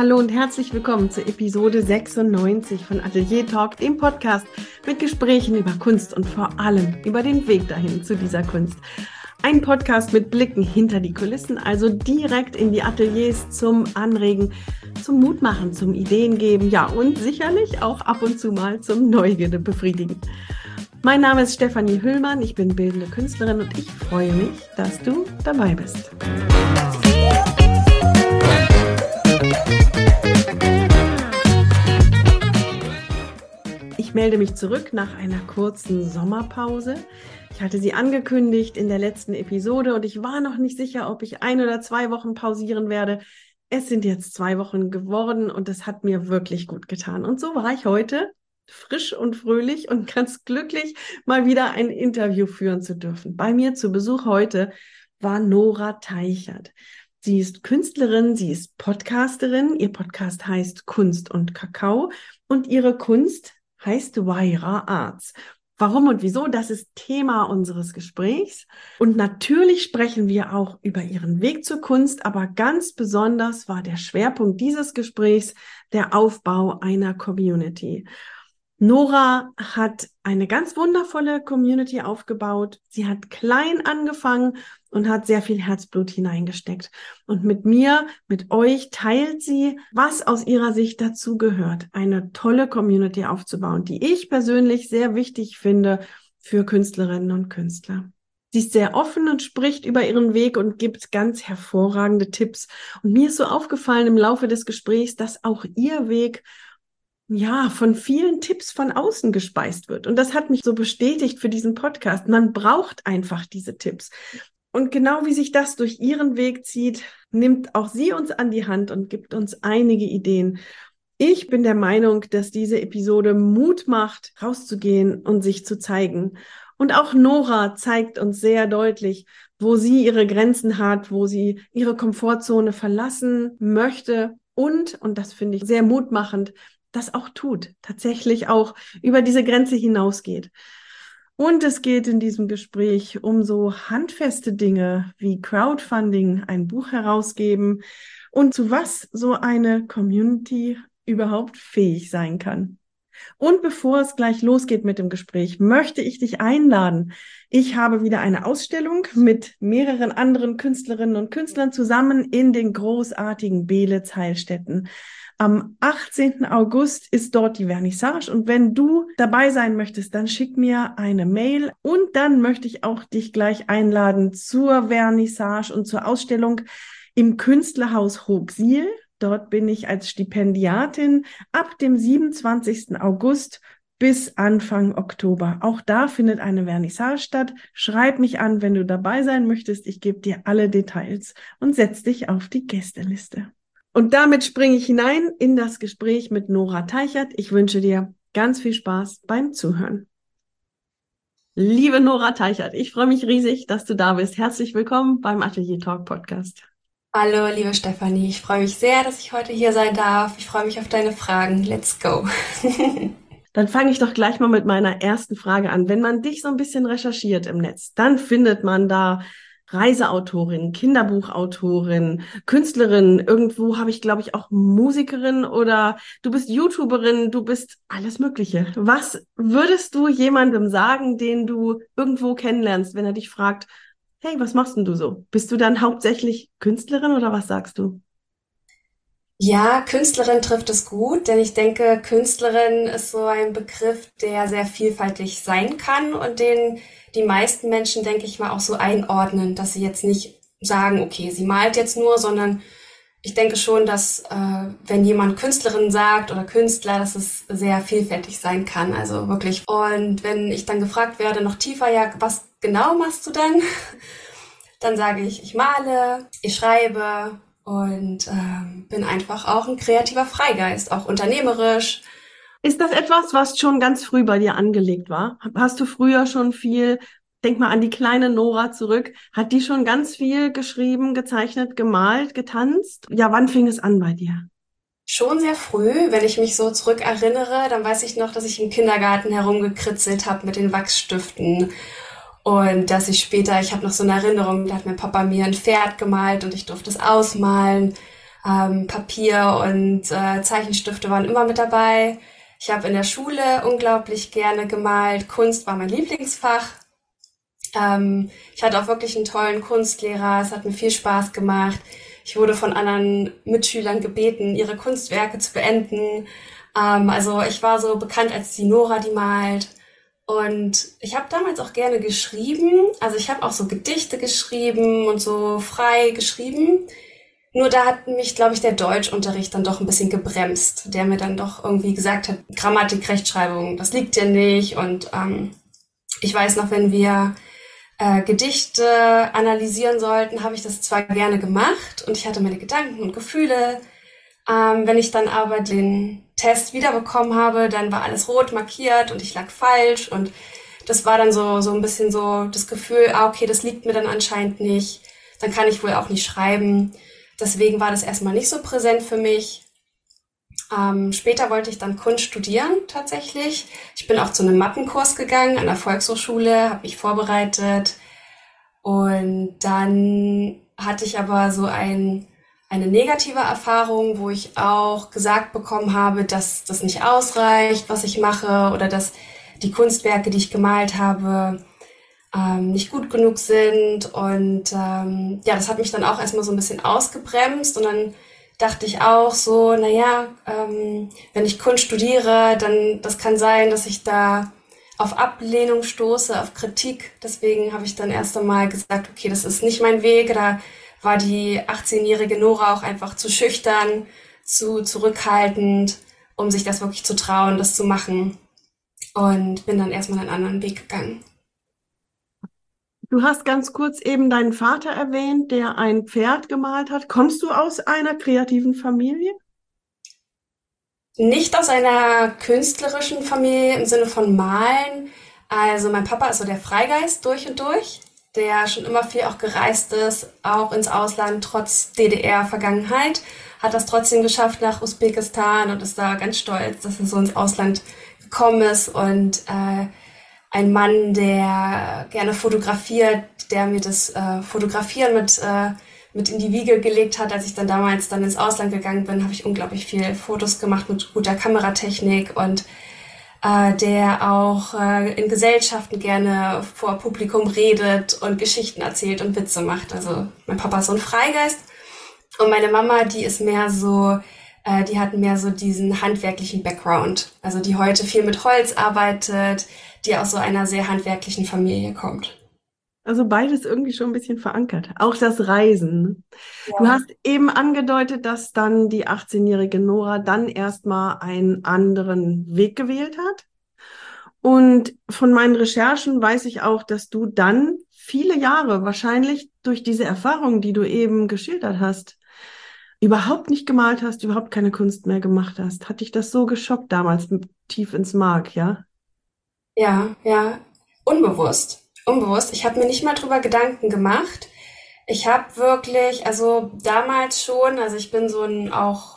Hallo und herzlich willkommen zur Episode 96 von Atelier Talk, dem Podcast mit Gesprächen über Kunst und vor allem über den Weg dahin zu dieser Kunst. Ein Podcast mit Blicken hinter die Kulissen, also direkt in die Ateliers zum Anregen, zum Mutmachen, zum Ideengeben, ja und sicherlich auch ab und zu mal zum Neugierde befriedigen. Mein Name ist Stefanie Hüllmann, ich bin bildende Künstlerin und ich freue mich, dass du dabei bist. Ich melde mich zurück nach einer kurzen Sommerpause. Ich hatte sie angekündigt in der letzten Episode und ich war noch nicht sicher, ob ich 1 oder 2 Wochen pausieren werde. Es sind jetzt 2 Wochen geworden und es hat mir wirklich gut getan. Und so war ich heute frisch und fröhlich und ganz glücklich, mal wieder ein Interview führen zu dürfen. Bei mir zu Besuch heute war Nora Teichert. Sie ist Künstlerin, sie ist Podcasterin. Ihr Podcast heißt Kunst und Kakao und ihre Kunst heißt Wayra Arts. Warum und wieso, das ist Thema unseres Gesprächs. Und natürlich sprechen wir auch über ihren Weg zur Kunst, aber ganz besonders war der Schwerpunkt dieses Gesprächs der Aufbau einer Community. Nora hat eine ganz wundervolle Community aufgebaut. Sie hat klein angefangen und hat sehr viel Herzblut hineingesteckt. Und mit mir, mit euch teilt sie, was aus ihrer Sicht dazu gehört, eine tolle Community aufzubauen, die ich persönlich sehr wichtig finde für Künstlerinnen und Künstler. Sie ist sehr offen und spricht über ihren Weg und gibt ganz hervorragende Tipps. Und mir ist so aufgefallen im Laufe des Gesprächs, dass auch ihr Weg von vielen Tipps von außen gespeist wird. Und das hat mich so bestätigt für diesen Podcast. Man braucht einfach diese Tipps. Und genau wie sich das durch ihren Weg zieht, nimmt auch sie uns an die Hand und gibt uns einige Ideen. Ich bin der Meinung, dass diese Episode Mut macht, rauszugehen und sich zu zeigen. Und auch Nora zeigt uns sehr deutlich, wo sie ihre Grenzen hat, wo sie ihre Komfortzone verlassen möchte und das finde ich sehr mutmachend, das auch tut, tatsächlich auch über diese Grenze hinausgeht. Und es geht in diesem Gespräch um so handfeste Dinge wie Crowdfunding, ein Buch herausgeben und zu was so eine Community überhaupt fähig sein kann. Und bevor es gleich losgeht mit dem Gespräch, möchte ich dich einladen. Ich habe wieder eine Ausstellung mit mehreren anderen Künstlerinnen und Künstlern zusammen in den großartigen Beelitz-Heilstätten. Am 18. August ist dort die Vernissage und wenn du dabei sein möchtest, dann schick mir eine Mail und dann möchte ich auch dich gleich einladen zur Vernissage und zur Ausstellung im Künstlerhaus Hochsiel. Dort bin ich als Stipendiatin ab dem 27. August bis Anfang Oktober. Auch da findet eine Vernissage statt. Schreib mich an, wenn du dabei sein möchtest. Ich gebe dir alle Details und setz dich auf die Gästeliste. Und damit springe ich hinein in das Gespräch mit Nora Teichert. Ich wünsche dir ganz viel Spaß beim Zuhören. Liebe Nora Teichert, ich freue mich riesig, dass du da bist. Herzlich willkommen beim Atelier Talk Podcast. Hallo, liebe Stefanie. Ich freue mich sehr, dass ich heute hier sein darf. Ich freue mich auf deine Fragen. Let's go. Dann fange ich doch gleich mal mit meiner ersten Frage an. Wenn man dich so ein bisschen recherchiert im Netz, dann findet man da Reiseautorin, Kinderbuchautorin, Künstlerin, irgendwo habe ich, glaube ich, auch Musikerin oder du bist YouTuberin, du bist alles Mögliche. Was würdest du jemandem sagen, den du irgendwo kennenlernst, wenn er dich fragt, hey, was machst denn du so? Bist du dann hauptsächlich Künstlerin oder was sagst du? Ja, Künstlerin trifft es gut, denn ich denke, Künstlerin ist so ein Begriff, der sehr vielfältig sein kann und den die meisten Menschen, denke ich mal, auch so einordnen, dass sie jetzt nicht sagen, okay, sie malt jetzt nur, sondern ich denke schon, dass wenn jemand Künstlerin sagt oder Künstler, dass es sehr vielfältig sein kann, also wirklich. Und wenn ich dann gefragt werde, noch tiefer, ja, was genau machst du denn? Dann sage ich male, ich schreibe und bin einfach auch ein kreativer Freigeist, auch unternehmerisch. Ist das etwas, was schon ganz früh bei dir angelegt war? Hast du früher schon viel, denk mal an die kleine Nora zurück, hat die schon ganz viel geschrieben, gezeichnet, gemalt, getanzt? Ja, wann fing es an bei dir? Schon sehr früh, wenn ich mich so zurückerinnere, dann weiß ich noch, dass ich im Kindergarten herumgekritzelt habe mit den Wachsstiften und dass ich später, ich habe noch so eine Erinnerung, da hat mein Papa mir ein Pferd gemalt und ich durfte es ausmalen. Papier und Zeichenstifte waren immer mit dabei. Ich habe in der Schule unglaublich gerne gemalt. Kunst war mein Lieblingsfach. Ich hatte auch wirklich einen tollen Kunstlehrer. Es hat mir viel Spaß gemacht. Ich wurde von anderen Mitschülern gebeten, ihre Kunstwerke zu beenden. Also ich war so bekannt als die Nora, die malt. Und ich habe damals auch gerne geschrieben. Also ich habe auch so Gedichte geschrieben und so frei geschrieben. Nur da hat mich, glaube ich, der Deutschunterricht dann doch ein bisschen gebremst, der mir dann doch irgendwie gesagt hat, Grammatik, Rechtschreibung, das liegt dir nicht. Und ich weiß noch, wenn wir Gedichte analysieren sollten, habe ich das zwar gerne gemacht und ich hatte meine Gedanken und Gefühle. Wenn ich dann aber den Test wiederbekommen habe, dann war alles rot markiert und ich lag falsch und das war dann so ein bisschen so das Gefühl, okay, das liegt mir dann anscheinend nicht, dann kann ich wohl auch nicht schreiben. Deswegen war das erstmal nicht so präsent für mich. Später wollte ich dann Kunst studieren tatsächlich. Ich bin auch zu einem Mappenkurs gegangen an der Volkshochschule, habe mich vorbereitet und dann hatte ich aber so eine negative Erfahrung, wo ich auch gesagt bekommen habe, dass das nicht ausreicht, was ich mache oder dass die Kunstwerke, die ich gemalt habe, nicht gut genug sind und ja, das hat mich dann auch erstmal so ein bisschen ausgebremst und dann dachte ich auch so, naja, wenn ich Kunst studiere, dann das kann sein, dass ich da auf Ablehnung stoße, auf Kritik. Deswegen habe ich dann erst einmal gesagt, okay, das ist nicht mein Weg. Da war die 18-jährige Nora auch einfach zu schüchtern, zu zurückhaltend, um sich das wirklich zu trauen, das zu machen. Und bin dann erstmal einen anderen Weg gegangen. Du hast ganz kurz eben deinen Vater erwähnt, der ein Pferd gemalt hat. Kommst du aus einer kreativen Familie? Nicht aus einer künstlerischen Familie im Sinne von Malen. Also mein Papa ist so der Freigeist durch und durch, der schon immer viel auch gereist ist, auch ins Ausland, trotz DDR-Vergangenheit, hat das trotzdem geschafft nach Usbekistan und ist da ganz stolz, dass er so ins Ausland gekommen ist und ein Mann, der gerne fotografiert, der mir das Fotografieren mit in die Wiege gelegt hat. Als ich dann damals dann ins Ausland gegangen bin, habe ich unglaublich viel Fotos gemacht mit guter Kameratechnik und der auch in Gesellschaften gerne vor Publikum redet und Geschichten erzählt und Witze macht. Also mein Papa ist so ein Freigeist und meine Mama, die ist mehr so, die hat mehr so diesen handwerklichen Background. Also die heute viel mit Holz arbeitet, die aus so einer sehr handwerklichen Familie kommt. Also beides irgendwie schon ein bisschen verankert. Auch das Reisen. Du Ja. hast eben angedeutet, dass dann die 18-jährige Nora dann erstmal einen anderen Weg gewählt hat. Und von meinen Recherchen weiß ich auch, dass du dann viele Jahre, wahrscheinlich durch diese Erfahrung, die du eben geschildert hast, überhaupt nicht gemalt hast, überhaupt keine Kunst mehr gemacht hast. Hat dich das so geschockt damals, tief ins Mark, ja? Ja, ja, unbewusst. Unbewusst. Ich habe mir nicht mal drüber Gedanken gemacht. Ich habe wirklich, also damals schon, also ich bin so ein auch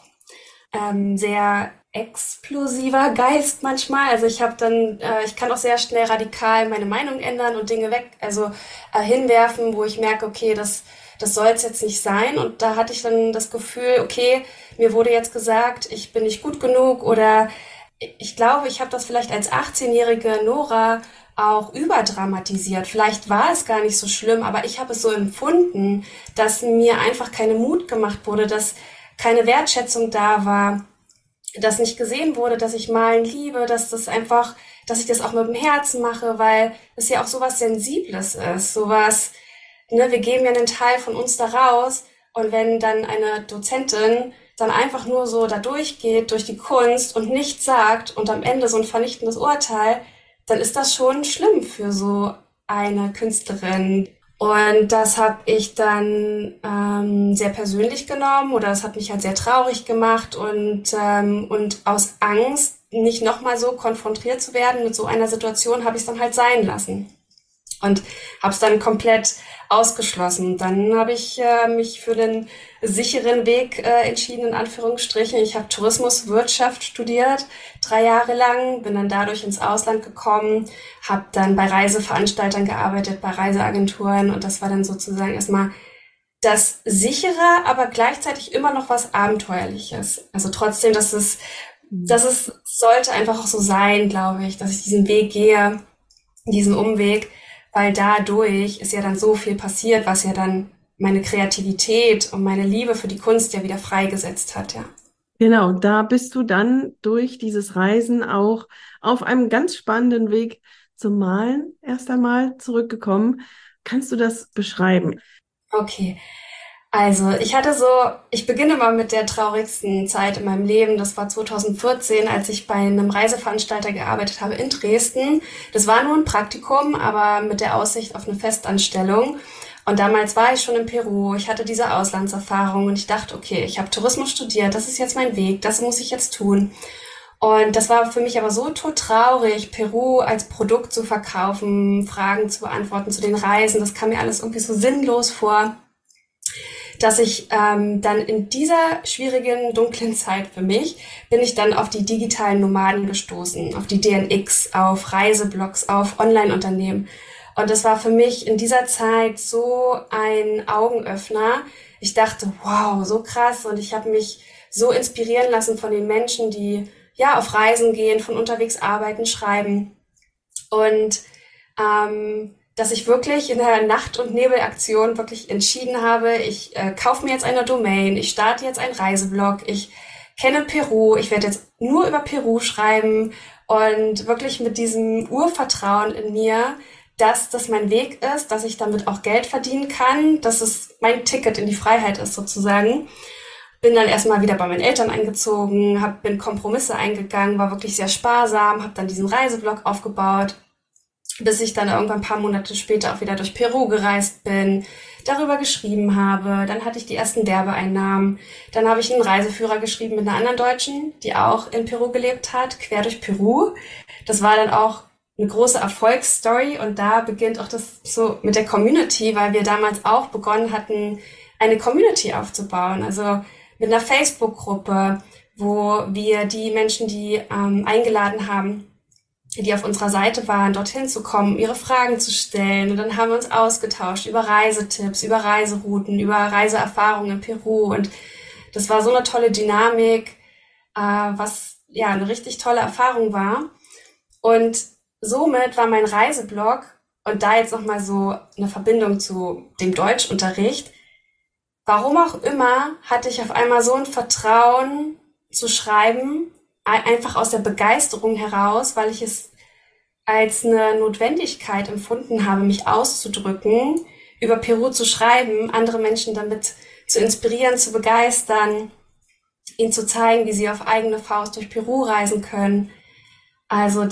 sehr explosiver Geist manchmal. Also ich habe dann, ich kann auch sehr schnell radikal meine Meinung ändern und Dinge weg, also hinwerfen, wo ich merke, okay, das soll es jetzt nicht sein. Und da hatte ich dann das Gefühl, okay, mir wurde jetzt gesagt, ich bin nicht gut genug oder ich glaube, ich habe das vielleicht als 18-jährige Nora auch überdramatisiert. Vielleicht war es gar nicht so schlimm, aber ich habe es so empfunden, dass mir einfach keine Mut gemacht wurde, dass keine Wertschätzung da war, dass nicht gesehen wurde, dass ich Malen liebe, dass das einfach, dass ich das auch mit dem Herzen mache, weil es ja auch sowas Sensibles ist, sowas, ne, wir geben ja einen Teil von uns da raus und wenn dann eine Dozentin dann einfach nur so da durchgeht, durch die Kunst und nichts sagt und am Ende so ein vernichtendes Urteil, dann ist das schon schlimm für so eine Künstlerin. Und das habe ich dann sehr persönlich genommen oder das hat mich halt sehr traurig gemacht und aus Angst, nicht nochmal so konfrontiert zu werden mit so einer Situation, habe ich es dann halt sein lassen. Und habe es dann komplett ausgeschlossen. Dann habe ich mich für den sicheren Weg entschieden, in Anführungsstrichen. Ich habe Tourismuswirtschaft studiert, 3 Jahre lang, bin dann dadurch ins Ausland gekommen, habe dann bei Reiseveranstaltern gearbeitet, bei Reiseagenturen und das war dann sozusagen erstmal das sichere, aber gleichzeitig immer noch was Abenteuerliches. Also trotzdem, dass es sollte einfach auch so sein, glaube ich, dass ich diesen Weg gehe, diesen Umweg, weil dadurch ist ja dann so viel passiert, was ja dann meine Kreativität und meine Liebe für die Kunst ja wieder freigesetzt hat, ja. Genau, da bist du dann durch dieses Reisen auch auf einem ganz spannenden Weg zum Malen erst einmal zurückgekommen. Kannst du das beschreiben? Okay. Also, ich beginne mal mit der traurigsten Zeit in meinem Leben. Das war 2014, als ich bei einem Reiseveranstalter gearbeitet habe in Dresden. Das war nur ein Praktikum, aber mit der Aussicht auf eine Festanstellung. Und damals war ich schon in Peru. Ich hatte diese Auslandserfahrung und ich dachte, okay, ich habe Tourismus studiert. Das ist jetzt mein Weg. Das muss ich jetzt tun. Und das war für mich aber so todtraurig, Peru als Produkt zu verkaufen, Fragen zu beantworten zu den Reisen. Das kam mir alles irgendwie so sinnlos vor, dass ich dann in dieser schwierigen, dunklen Zeit für mich, bin ich dann auf die digitalen Nomaden gestoßen, auf die DNX, auf Reiseblogs, auf Online-Unternehmen. Und das war für mich in dieser Zeit so ein Augenöffner. Ich dachte, wow, so krass. Und ich habe mich so inspirieren lassen von den Menschen, die ja auf Reisen gehen, von unterwegs arbeiten, schreiben. Und dass ich wirklich in der Nacht- und Nebelaktion wirklich entschieden habe, ich kaufe mir jetzt eine Domain, ich starte jetzt einen Reiseblog, ich kenne Peru, ich werde jetzt nur über Peru schreiben und wirklich mit diesem Urvertrauen in mir, dass das mein Weg ist, dass ich damit auch Geld verdienen kann, dass es mein Ticket in die Freiheit ist sozusagen. Bin dann erstmal wieder bei meinen Eltern eingezogen, bin Kompromisse eingegangen, war wirklich sehr sparsam, habe dann diesen Reiseblog aufgebaut, bis ich dann irgendwann ein paar Monate später auch wieder durch Peru gereist bin, darüber geschrieben habe. Dann hatte ich die ersten Werbeeinnahmen. Dann habe ich einen Reiseführer geschrieben mit einer anderen Deutschen, die auch in Peru gelebt hat, quer durch Peru. Das war dann auch eine große Erfolgsstory und da beginnt auch das so mit der Community, weil wir damals auch begonnen hatten, eine Community aufzubauen. Also mit einer Facebook-Gruppe, wo wir die Menschen, die eingeladen haben, die auf unserer Seite waren, dorthin zu kommen, ihre Fragen zu stellen. Und dann haben wir uns ausgetauscht über Reisetipps, über Reiserouten, über Reiseerfahrungen in Peru. Und das war so eine tolle Dynamik, was ja eine richtig tolle Erfahrung war. Und somit war mein Reiseblog, und da jetzt nochmal so eine Verbindung zu dem Deutschunterricht, warum auch immer, hatte ich auf einmal so ein Vertrauen zu schreiben, einfach aus der Begeisterung heraus, weil ich es als eine Notwendigkeit empfunden habe, mich auszudrücken, über Peru zu schreiben, andere Menschen damit zu inspirieren, zu begeistern, ihnen zu zeigen, wie sie auf eigene Faust durch Peru reisen können. Also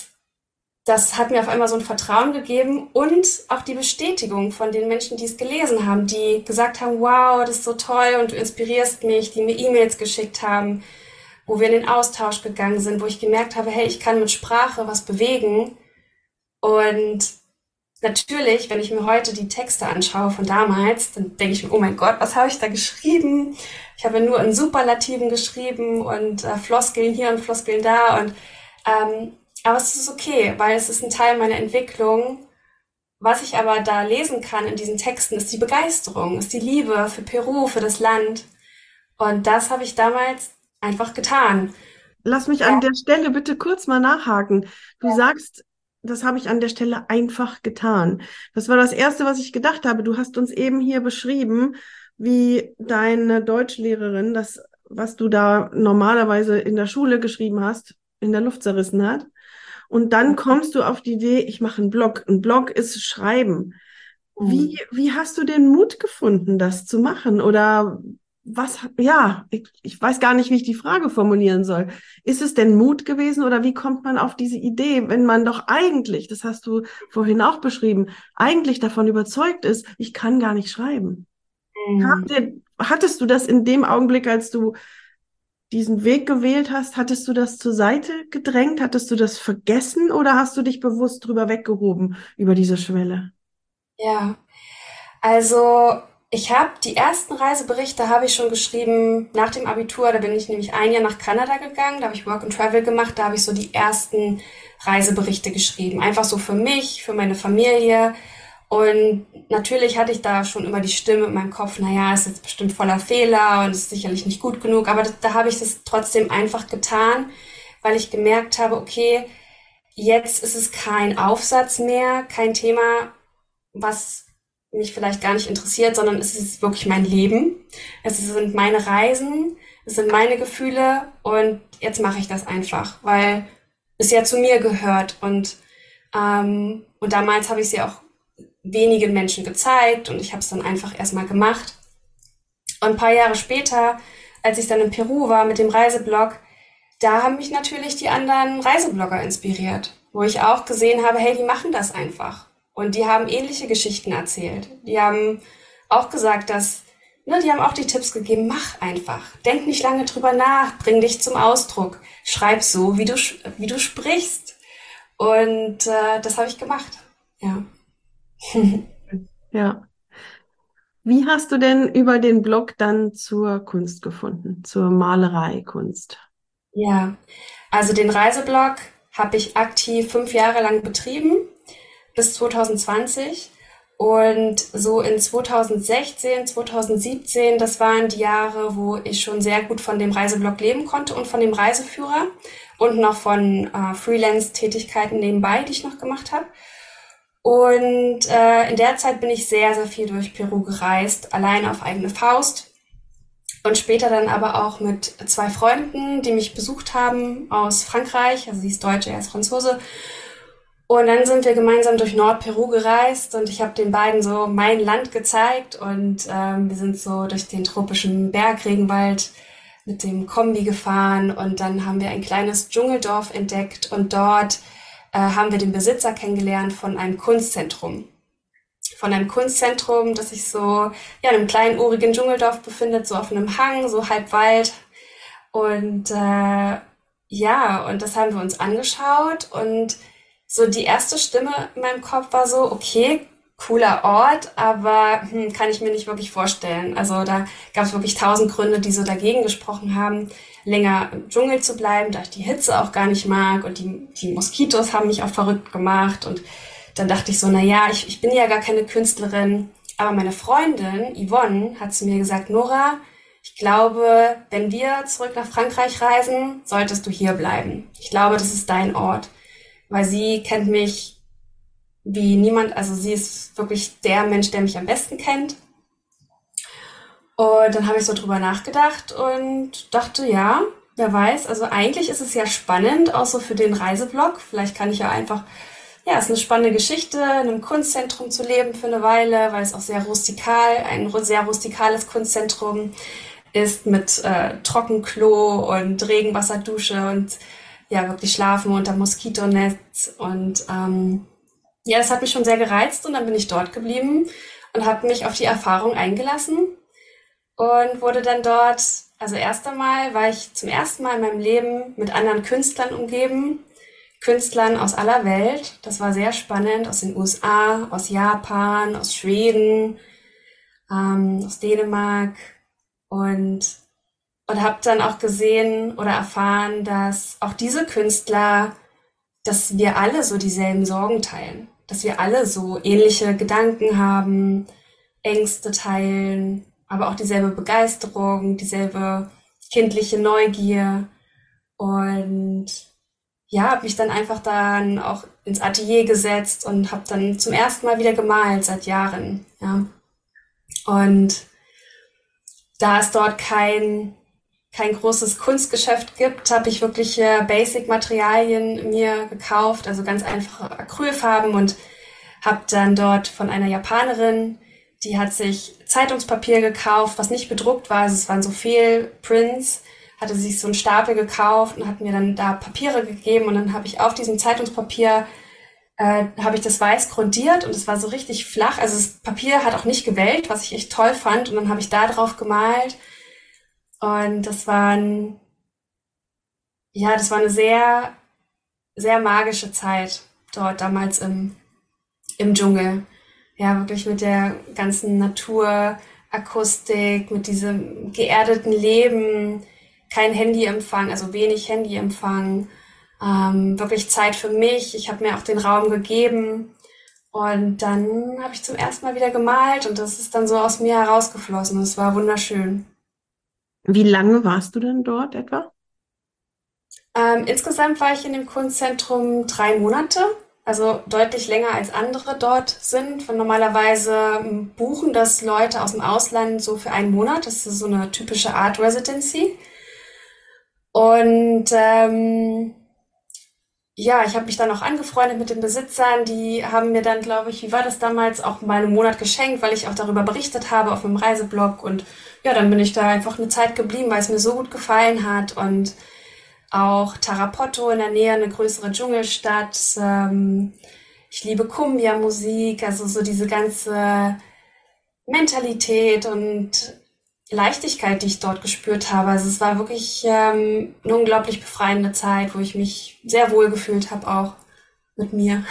das hat mir auf einmal so ein Vertrauen gegeben und auch die Bestätigung von den Menschen, die es gelesen haben, die gesagt haben, wow, das ist so toll und du inspirierst mich, die mir E-Mails geschickt haben, wo wir in den Austausch gegangen sind, wo ich gemerkt habe, hey, ich kann mit Sprache was bewegen. Und natürlich, wenn ich mir heute die Texte anschaue von damals, dann denke ich mir, oh mein Gott, was habe ich da geschrieben? Ich habe ja nur in Superlativen geschrieben und Floskeln hier und Floskeln da. Aber es ist okay, weil es ist ein Teil meiner Entwicklung. Was ich aber da lesen kann in diesen Texten, ist die Begeisterung, ist die Liebe für Peru, für das Land. Und das habe ich damals einfach getan. Lass mich an der Stelle bitte kurz mal nachhaken. Du sagst, das habe ich an der Stelle einfach getan. Das war das Erste, was ich gedacht habe. Du hast uns eben hier beschrieben, wie deine Deutschlehrerin das, was du da normalerweise in der Schule geschrieben hast, in der Luft zerrissen hat. Und dann kommst du auf die Idee, ich mache einen Blog. Ein Blog ist Schreiben. Wie hast du den Mut gefunden, das zu machen? Oder was, ja, ich weiß gar nicht, wie ich die Frage formulieren soll. Ist es denn Mut gewesen oder wie kommt man auf diese Idee, wenn man doch eigentlich, das hast du vorhin auch beschrieben, eigentlich davon überzeugt ist, ich kann gar nicht schreiben? Hattest du das in dem Augenblick, als du diesen Weg gewählt hast, hattest du das zur Seite gedrängt? Hattest du das vergessen oder hast du dich bewusst drüber weggehoben, über diese Schwelle? Ja, also ich habe die ersten Reiseberichte habe ich schon geschrieben nach dem Abitur. Da bin ich nämlich ein Jahr nach Kanada gegangen. Da habe ich Work and Travel gemacht. Da habe ich so die ersten Reiseberichte geschrieben. Einfach so für mich, für meine Familie. Und natürlich hatte ich da schon immer die Stimme in meinem Kopf, naja, ist jetzt bestimmt voller Fehler und ist sicherlich nicht gut genug. Aber da habe ich das trotzdem einfach getan, weil ich gemerkt habe, okay, jetzt ist es kein Aufsatz mehr, kein Thema, was mich vielleicht gar nicht interessiert, sondern es ist wirklich mein Leben. Es sind meine Reisen, es sind meine Gefühle und jetzt mache ich das einfach, weil es ja zu mir gehört und damals habe ich sie auch wenigen Menschen gezeigt und ich habe es dann einfach erstmal gemacht. Und ein paar Jahre später, als ich dann in Peru war mit dem Reiseblog, da haben mich natürlich die anderen Reiseblogger inspiriert, wo ich auch gesehen habe, hey, die machen das einfach. Und die haben ähnliche Geschichten erzählt. Die haben auch gesagt, die haben auch die Tipps gegeben, mach einfach. Denk nicht lange drüber nach, bring dich zum Ausdruck. Schreib so, wie du sprichst. Und das habe ich gemacht. Ja. Ja. Wie hast du denn über den Blog dann zur Kunst gefunden, zur Malereikunst? Ja, also den Reiseblog habe ich aktiv 5 Jahre lang betrieben, bis 2020. Und so in 2016, 2017, das waren die Jahre, wo ich schon sehr gut von dem Reiseblog leben konnte und von dem Reiseführer und noch von Freelance-Tätigkeiten nebenbei, die ich noch gemacht habe. Und in der Zeit bin ich sehr, sehr viel durch Peru gereist, allein auf eigene Faust. Und später dann aber auch mit 2 Freunden, die mich besucht haben aus Frankreich. Also sie ist Deutsche, er ist Franzose. Und dann sind wir gemeinsam durch Nordperu gereist und ich habe den beiden so mein Land gezeigt und wir sind so durch den tropischen Bergregenwald mit dem Kombi gefahren und dann haben wir ein kleines Dschungeldorf entdeckt und dort haben wir den Besitzer kennengelernt von einem Kunstzentrum. Von einem Kunstzentrum, das sich so ja, in einem kleinen urigen Dschungeldorf befindet, so auf einem Hang, so halb Wald. Und ja, und das haben wir uns angeschaut und so die erste Stimme in meinem Kopf war so, okay, cooler Ort, aber kann ich mir nicht wirklich vorstellen. Also da gab es wirklich 1000 Gründe, die so dagegen gesprochen haben, länger im Dschungel zu bleiben, da ich die Hitze auch gar nicht mag und die Moskitos haben mich auch verrückt gemacht und dann dachte ich so, na ja, ich bin ja gar keine Künstlerin, aber meine Freundin Yvonne hat zu mir gesagt, Nora, ich glaube, wenn wir zurück nach Frankreich reisen, solltest du hier bleiben. Ich glaube, das ist dein Ort, weil sie kennt mich wie niemand, also sie ist wirklich der Mensch, der mich am besten kennt. Und dann habe ich so drüber nachgedacht und dachte, ja, wer weiß, also eigentlich ist es ja spannend, auch so für den Reiseblog. Vielleicht kann ich ja einfach, ja, es ist eine spannende Geschichte, in einem Kunstzentrum zu leben für eine Weile, weil es auch sehr ein sehr rustikales Kunstzentrum ist mit Trockenklo und Regenwasserdusche und ja, wirklich schlafen unter Moskitonetz und ja, das hat mich schon sehr gereizt und dann bin ich dort geblieben und habe mich auf die Erfahrung eingelassen und wurde dann dort, also erst einmal war ich zum ersten Mal in meinem Leben mit anderen Künstlern umgeben, Künstlern aus aller Welt. Das war sehr spannend, aus den USA, aus Japan, aus Schweden, aus Dänemark und habe dann auch gesehen oder erfahren, dass auch diese Künstler, dass wir alle so dieselben Sorgen teilen, dass wir alle so ähnliche Gedanken haben, Ängste teilen, aber auch dieselbe Begeisterung, dieselbe kindliche Neugier und ja, habe mich dann einfach dann auch ins Atelier gesetzt und habe dann zum ersten Mal wieder gemalt seit Jahren, ja. Und da es dort kein großes Kunstgeschäft gibt, habe ich wirklich Basic-Materialien mir gekauft, also ganz einfache Acrylfarben und habe dann dort von einer Japanerin, die hat sich Zeitungspapier gekauft, was nicht bedruckt war, also es waren so Fehlprints, hatte sich so einen Stapel gekauft und hat mir dann da Papiere gegeben und dann habe ich auf diesem Zeitungspapier habe ich das weiß grundiert und es war so richtig flach, also das Papier hat auch nicht gewellt, was ich echt toll fand und dann habe ich da drauf gemalt und das war eine sehr, sehr magische Zeit dort damals im Dschungel. Ja, wirklich mit der ganzen Naturakustik, mit diesem geerdeten Leben, kein Handyempfang, also wenig Handyempfang, wirklich Zeit für mich. Ich habe mir auch den Raum gegeben Und dann habe ich zum ersten Mal wieder gemalt und das ist dann so aus mir herausgeflossen. Es war wunderschön. Wie lange warst du denn dort etwa? Insgesamt war ich in dem Kunstzentrum 3 Monate, also deutlich länger als andere dort sind. Weil normalerweise buchen das Leute aus dem Ausland so für einen Monat. Das ist so eine typische Art Residency. Und ja, ich habe mich dann auch angefreundet mit den Besitzern. Die haben mir dann, glaube ich, wie war das damals, auch mal einen Monat geschenkt, weil ich auch darüber berichtet habe auf meinem Reiseblog. Und ja, dann bin ich da einfach eine Zeit geblieben, weil es mir so gut gefallen hat. Und auch Tarapoto in der Nähe, eine größere Dschungelstadt. Ich liebe Cumbia-Musik, also so diese ganze Mentalität und Leichtigkeit, die ich dort gespürt habe. Also es war wirklich eine unglaublich befreiende Zeit, wo ich mich sehr wohl gefühlt habe, auch mit mir.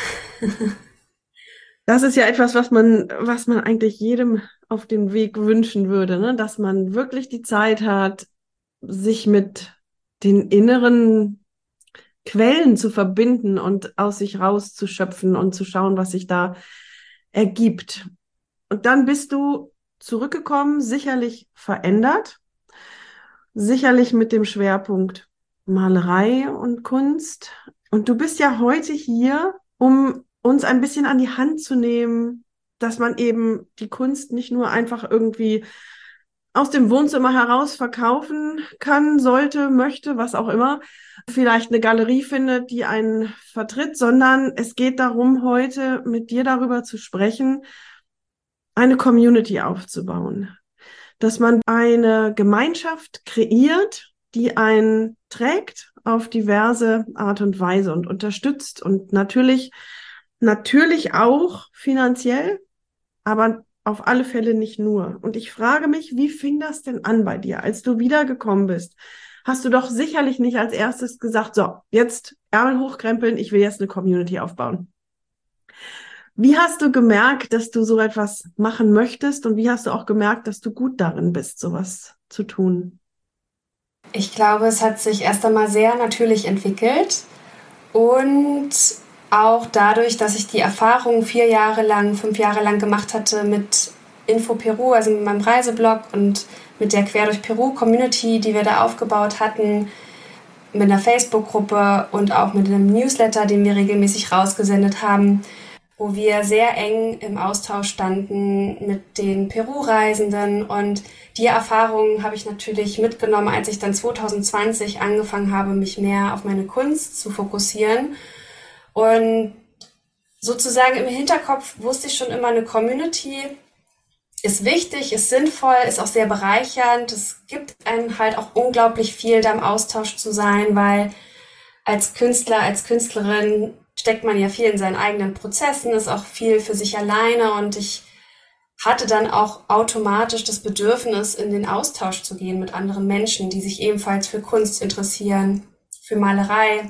Das ist ja etwas, was man eigentlich jedem auf den Weg wünschen würde, ne? Dass man wirklich die Zeit hat, sich mit den inneren Quellen zu verbinden und aus sich rauszuschöpfen und zu schauen, was sich da ergibt. Und dann bist du zurückgekommen, sicherlich verändert, sicherlich mit dem Schwerpunkt Malerei und Kunst. Und du bist ja heute hier, um uns ein bisschen an die Hand zu nehmen, dass man eben die Kunst nicht nur einfach irgendwie aus dem Wohnzimmer heraus verkaufen kann, sollte, möchte, was auch immer, vielleicht eine Galerie findet, die einen vertritt, sondern es geht darum, heute mit dir darüber zu sprechen, eine Community aufzubauen, dass man eine Gemeinschaft kreiert, die einen trägt auf diverse Art und Weise und unterstützt und natürlich auch finanziell, aber auf alle Fälle nicht nur. Und ich frage mich, wie fing das denn an bei dir, als du wiedergekommen bist? Hast du doch sicherlich nicht als erstes gesagt, so, jetzt Ärmel hochkrempeln, ich will jetzt eine Community aufbauen. Wie hast du gemerkt, dass du so etwas machen möchtest und wie hast du auch gemerkt, dass du gut darin bist, sowas zu tun? Ich glaube, es hat sich erst einmal sehr natürlich entwickelt und auch dadurch, dass ich die Erfahrung 4 Jahre lang, 5 Jahre lang gemacht hatte mit Info Peru, also mit meinem Reiseblog und mit der Quer durch Peru Community, die wir da aufgebaut hatten, mit einer Facebook-Gruppe und auch mit einem Newsletter, den wir regelmäßig rausgesendet haben, wo wir sehr eng im Austausch standen mit den Peru-Reisenden. Und die Erfahrungen habe ich natürlich mitgenommen, als ich dann 2020 angefangen habe, mich mehr auf meine Kunst zu fokussieren. Und sozusagen im Hinterkopf wusste ich schon immer, eine Community ist wichtig, ist sinnvoll, ist auch sehr bereichernd. Es gibt einem halt auch unglaublich viel, da im Austausch zu sein, weil als Künstler, als Künstlerin steckt man ja viel in seinen eigenen Prozessen, ist auch viel für sich alleine und ich hatte dann auch automatisch das Bedürfnis, in den Austausch zu gehen mit anderen Menschen, die sich ebenfalls für Kunst interessieren, für Malerei.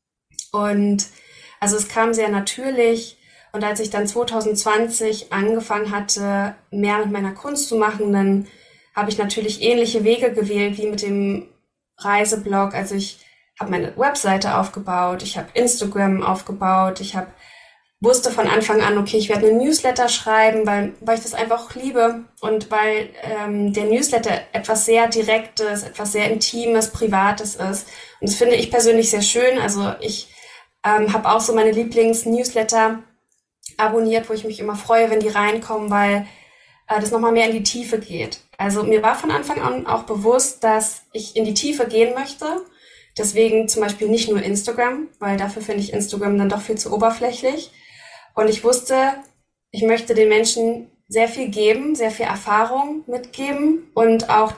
Und also es kam sehr natürlich. Und als ich dann 2020 angefangen hatte, mehr mit meiner Kunst zu machen, dann habe ich natürlich ähnliche Wege gewählt wie mit dem Reiseblog. Also ich habe meine Webseite aufgebaut, ich habe Instagram aufgebaut, wusste von Anfang an, okay, ich werde einen Newsletter schreiben, weil ich das einfach liebe und weil der Newsletter etwas sehr Direktes, etwas sehr Intimes, Privates ist. Und das finde ich persönlich sehr schön. Also ich habe auch so meine Lieblings-Newsletter abonniert, wo ich mich immer freue, wenn die reinkommen, weil das nochmal mehr in die Tiefe geht. Also mir war von Anfang an auch bewusst, dass ich in die Tiefe gehen möchte. Deswegen zum Beispiel nicht nur Instagram, weil dafür finde ich Instagram dann doch viel zu oberflächlich. Und ich wusste, ich möchte den Menschen sehr viel geben, sehr viel Erfahrung mitgeben und auch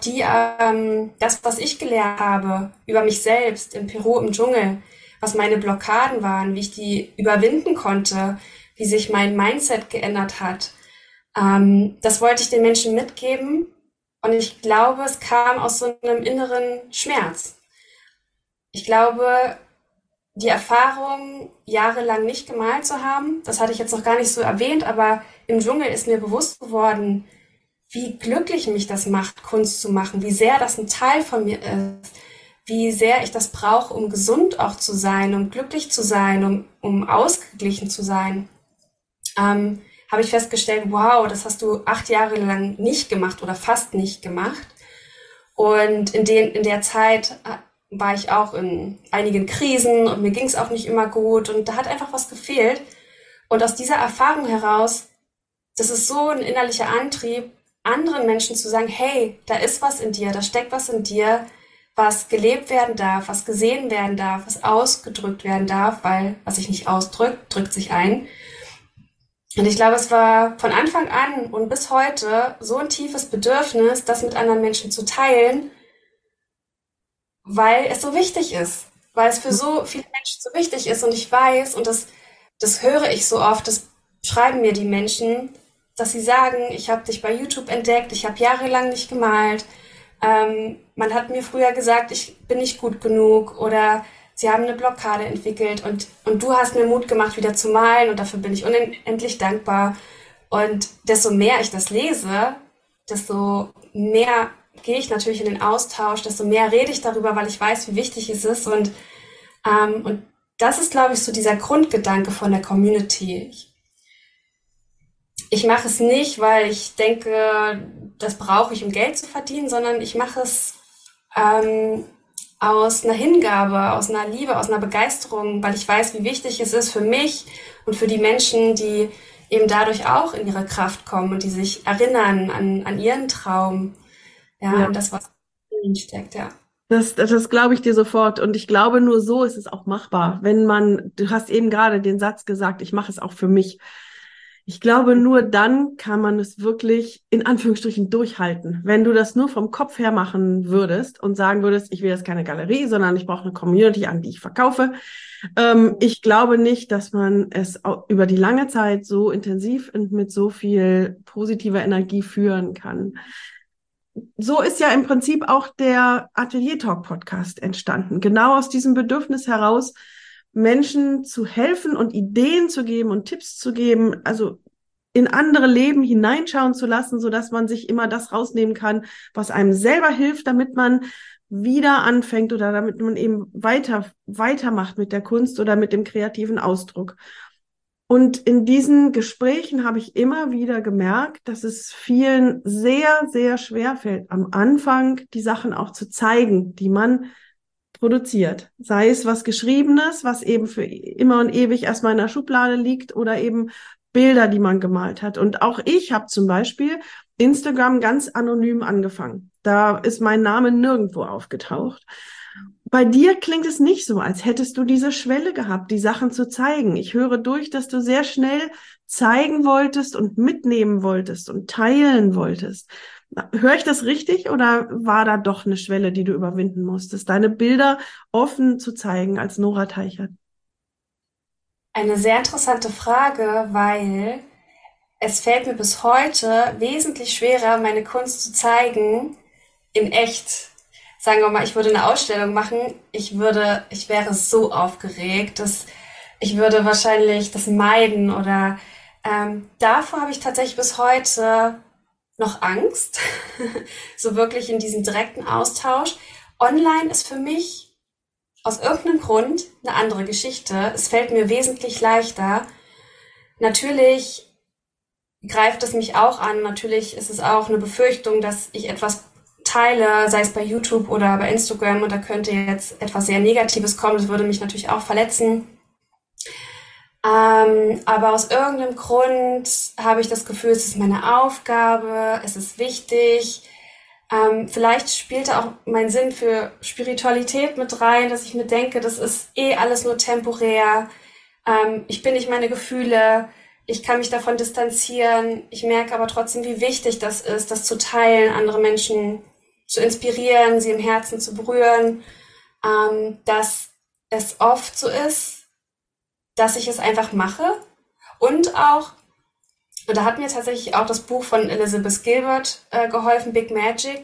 das, was ich gelernt habe über mich selbst in Peru im Dschungel, was meine Blockaden waren, wie ich die überwinden konnte, wie sich mein Mindset geändert hat. Das wollte ich den Menschen mitgeben und ich glaube, es kam aus so einem inneren Schmerz. Ich glaube, die Erfahrung, jahrelang nicht gemalt zu haben, das hatte ich jetzt noch gar nicht so erwähnt, aber im Dschungel ist mir bewusst geworden, wie glücklich mich das macht, Kunst zu machen, wie sehr das ein Teil von mir ist, wie sehr ich das brauche, um gesund auch zu sein, um glücklich zu sein, um ausgeglichen zu sein. habe ich festgestellt, wow, das hast du 8 Jahre lang nicht gemacht oder fast nicht gemacht. Und in der Zeit war ich auch in einigen Krisen und mir ging es auch nicht immer gut und da hat einfach was gefehlt. Und aus dieser Erfahrung heraus, das ist so ein innerlicher Antrieb, anderen Menschen zu sagen, hey, da ist was in dir, da steckt was in dir, was gelebt werden darf, was gesehen werden darf, was ausgedrückt werden darf, weil was sich nicht ausdrückt, drückt sich ein. Und ich glaube, es war von Anfang an und bis heute so ein tiefes Bedürfnis, das mit anderen Menschen zu teilen, weil es so wichtig ist, weil es für so viele Menschen so wichtig ist. Und ich weiß, und das höre ich so oft, das schreiben mir die Menschen, dass sie sagen, ich habe dich bei YouTube entdeckt, ich habe jahrelang nicht gemalt. Man hat mir früher gesagt, ich bin nicht gut genug oder sie haben eine Blockade entwickelt und du hast mir Mut gemacht, wieder zu malen und dafür bin ich unendlich dankbar. Und desto mehr ich das lese, desto mehr gehe ich natürlich in den Austausch, desto mehr rede ich darüber, weil ich weiß, wie wichtig es ist. Und das ist, glaube ich, so dieser Grundgedanke von der Community. Ich mache es nicht, weil ich denke, das brauche ich, um Geld zu verdienen, sondern ich mache es aus einer Hingabe, aus einer Liebe, aus einer Begeisterung, weil ich weiß, wie wichtig es ist für mich und für die Menschen, die eben dadurch auch in ihre Kraft kommen und die sich erinnern an ihren Traum, ja, Ja. an das, was in ihnen steckt, ja. Das glaube ich dir sofort. Und ich glaube, nur so ist es auch machbar. Wenn man, du hast eben gerade den Satz gesagt, ich mache es auch für mich. Ich glaube, nur dann kann man es wirklich in Anführungsstrichen durchhalten. Wenn du das nur vom Kopf her machen würdest und sagen würdest, ich will jetzt keine Galerie, sondern ich brauche eine Community, an die ich verkaufe. Ich glaube nicht, dass man es über die lange Zeit so intensiv und mit so viel positiver Energie führen kann. So ist ja im Prinzip auch der Atelier Talk Podcast entstanden. Genau aus diesem Bedürfnis heraus, Menschen zu helfen und Ideen zu geben und Tipps zu geben, also in andere Leben hineinschauen zu lassen, so dass man sich immer das rausnehmen kann, was einem selber hilft, damit man wieder anfängt oder damit man eben weitermacht mit der Kunst oder mit dem kreativen Ausdruck. Und in diesen Gesprächen habe ich immer wieder gemerkt, dass es vielen sehr, sehr schwer fällt, am Anfang die Sachen auch zu zeigen, die man produziert. Sei es was Geschriebenes, was eben für immer und ewig erstmal in der Schublade liegt oder eben Bilder, die man gemalt hat. Und auch ich habe zum Beispiel Instagram ganz anonym angefangen. Da ist mein Name nirgendwo aufgetaucht. Bei dir klingt es nicht so, als hättest du diese Schwelle gehabt, die Sachen zu zeigen. Ich höre durch, dass du sehr schnell zeigen wolltest und mitnehmen wolltest und teilen wolltest. Höre ich das richtig oder war da doch eine Schwelle, die du überwinden musstest, deine Bilder offen zu zeigen als Nora Teichert? Eine sehr interessante Frage, weil es fällt mir bis heute wesentlich schwerer, meine Kunst zu zeigen in echt. Sagen wir mal, ich würde eine Ausstellung machen, ich wäre so aufgeregt, dass ich würde wahrscheinlich das meiden oder davor habe ich tatsächlich bis heute noch Angst, so wirklich in diesen direkten Austausch. Online ist für mich aus irgendeinem Grund eine andere Geschichte. Es fällt mir wesentlich leichter. Natürlich greift es mich auch an. Natürlich ist es auch eine Befürchtung, dass ich etwas teile, sei es bei YouTube oder bei Instagram, und da könnte jetzt etwas sehr Negatives kommen. Das würde mich natürlich auch verletzen. Aber aus irgendeinem Grund habe ich das Gefühl, es ist meine Aufgabe, es ist wichtig. Vielleicht spielte auch mein Sinn für Spiritualität mit rein, dass ich mir denke, das ist eh alles nur temporär. Ich bin nicht meine Gefühle. Ich kann mich davon distanzieren. Ich merke aber trotzdem, wie wichtig das ist, das zu teilen, andere Menschen zu inspirieren, sie im Herzen zu berühren. Dass es oft so ist, dass ich es einfach mache. Und da hat mir tatsächlich auch das Buch von Elizabeth Gilbert geholfen, Big Magic.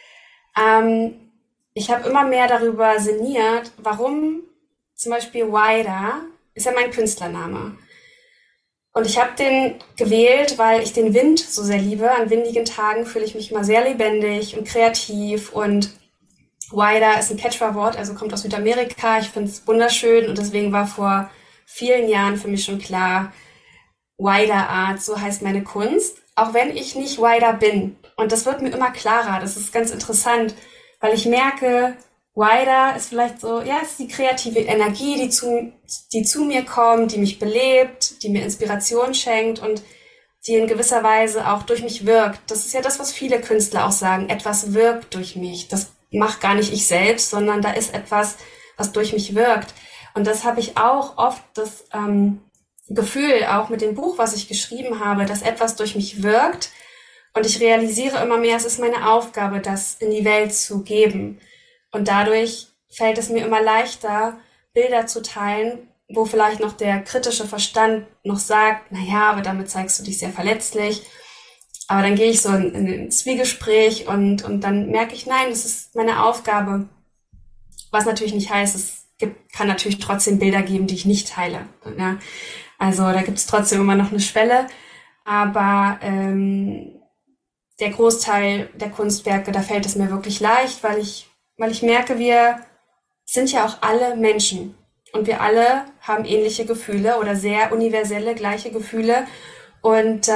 Ich habe immer mehr darüber sinniert, warum zum Beispiel Waida ist ja mein Künstlername. Und ich habe den gewählt, weil ich den Wind so sehr liebe. An windigen Tagen fühle ich mich immer sehr lebendig und kreativ. Und Waida ist ein Quechua-Wort, also kommt aus Südamerika. Ich finde es wunderschön und deswegen war vor vielen Jahren für mich schon klar, Wider Art, so heißt meine Kunst, auch wenn ich nicht Wider bin. Und das wird mir immer klarer. Das ist ganz interessant, weil ich merke, Wider ist vielleicht so, ja, es ist die kreative Energie, die zu mir kommt, die mich belebt, die mir Inspiration schenkt und die in gewisser Weise auch durch mich wirkt. Das ist ja das, was viele Künstler auch sagen. Etwas wirkt durch mich. Das macht gar nicht ich selbst, sondern da ist etwas, was durch mich wirkt. Und das habe ich auch oft das Gefühl, auch mit dem Buch, was ich geschrieben habe, dass etwas durch mich wirkt. Und ich realisiere immer mehr, es ist meine Aufgabe, das in die Welt zu geben. Und dadurch fällt es mir immer leichter, Bilder zu teilen, wo vielleicht noch der kritische Verstand noch sagt, na ja, aber damit zeigst du dich sehr verletzlich. Aber dann gehe ich so in ein Zwiegespräch und dann merke ich, nein, das ist meine Aufgabe. Was natürlich nicht heißt, kann natürlich trotzdem Bilder geben, die ich nicht teile. Ja? Also da gibt es trotzdem immer noch eine Schwelle. Aber der Großteil der Kunstwerke, da fällt es mir wirklich leicht, weil ich merke, wir sind ja auch alle Menschen. Und wir alle haben ähnliche Gefühle oder sehr universelle, gleiche Gefühle. Und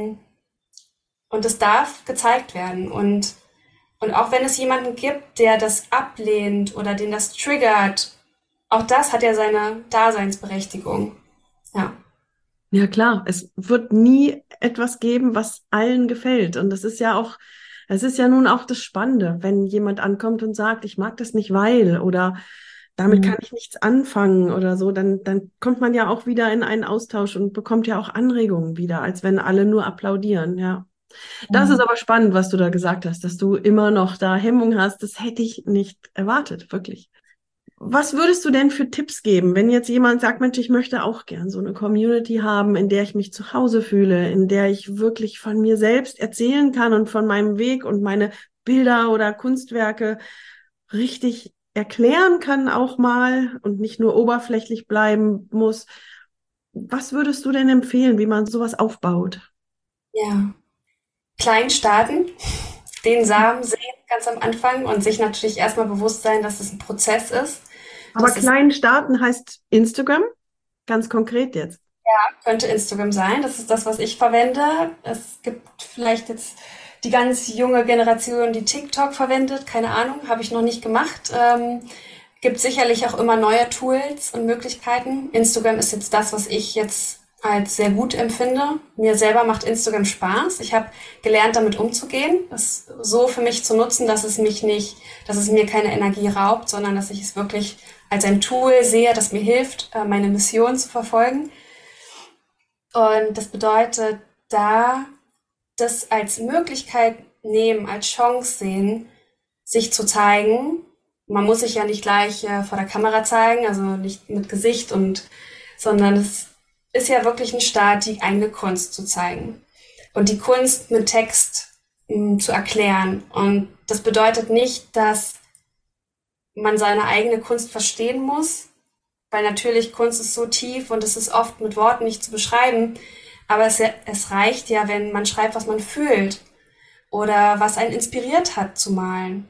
es darf gezeigt werden. Und auch wenn es jemanden gibt, der das ablehnt oder den das triggert, auch das hat ja seine Daseinsberechtigung. Ja. Ja, klar, es wird nie etwas geben, was allen gefällt. Und es ist ja nun auch das Spannende, wenn jemand ankommt und sagt, ich mag das nicht, weil oder damit kann ich nichts anfangen oder so, dann kommt man ja auch wieder in einen Austausch und bekommt ja auch Anregungen wieder, als wenn alle nur applaudieren, ja. Das ist aber spannend, was du da gesagt hast, dass du immer noch da Hemmung hast. Das hätte ich nicht erwartet, wirklich. Was würdest du denn für Tipps geben, wenn jetzt jemand sagt, Mensch, ich möchte auch gern so eine Community haben, in der ich mich zu Hause fühle, in der ich wirklich von mir selbst erzählen kann und von meinem Weg und meine Bilder oder Kunstwerke richtig erklären kann auch mal und nicht nur oberflächlich bleiben muss. Was würdest du denn empfehlen, wie man sowas aufbaut? Ja. Klein starten, den Samen sehen ganz am Anfang und sich natürlich erstmal bewusst sein, dass es ein Prozess ist. Aber Das ist, klein starten heißt Instagram, ganz konkret jetzt. könnte Instagram sein. Das ist das, was ich verwende. Es gibt vielleicht jetzt die ganz junge Generation, die TikTok verwendet. Keine Ahnung, habe ich noch nicht gemacht. Gibt sicherlich auch immer neue Tools und Möglichkeiten. Instagram ist jetzt das, was ich jetzt als sehr gut empfinde. Mir selber macht Instagram Spaß. Ich habe gelernt, damit umzugehen, das so für mich zu nutzen, dass es mir keine Energie raubt, sondern dass ich es wirklich als ein Tool sehe, das mir hilft, meine Mission zu verfolgen. Und das bedeutet, da das als Möglichkeit nehmen, als Chance sehen, sich zu zeigen. Man muss sich ja nicht gleich vor der Kamera zeigen, also nicht mit Gesicht sondern es ist ja wirklich ein Start, die eigene Kunst zu zeigen und die Kunst mit Text zu erklären. Und das bedeutet nicht, dass man seine eigene Kunst verstehen muss, weil natürlich Kunst ist so tief und es ist oft mit Worten nicht zu beschreiben. Aber es reicht ja, wenn man schreibt, was man fühlt oder was einen inspiriert hat zu malen.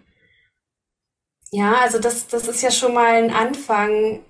Ja, also das ist ja schon mal ein Anfang,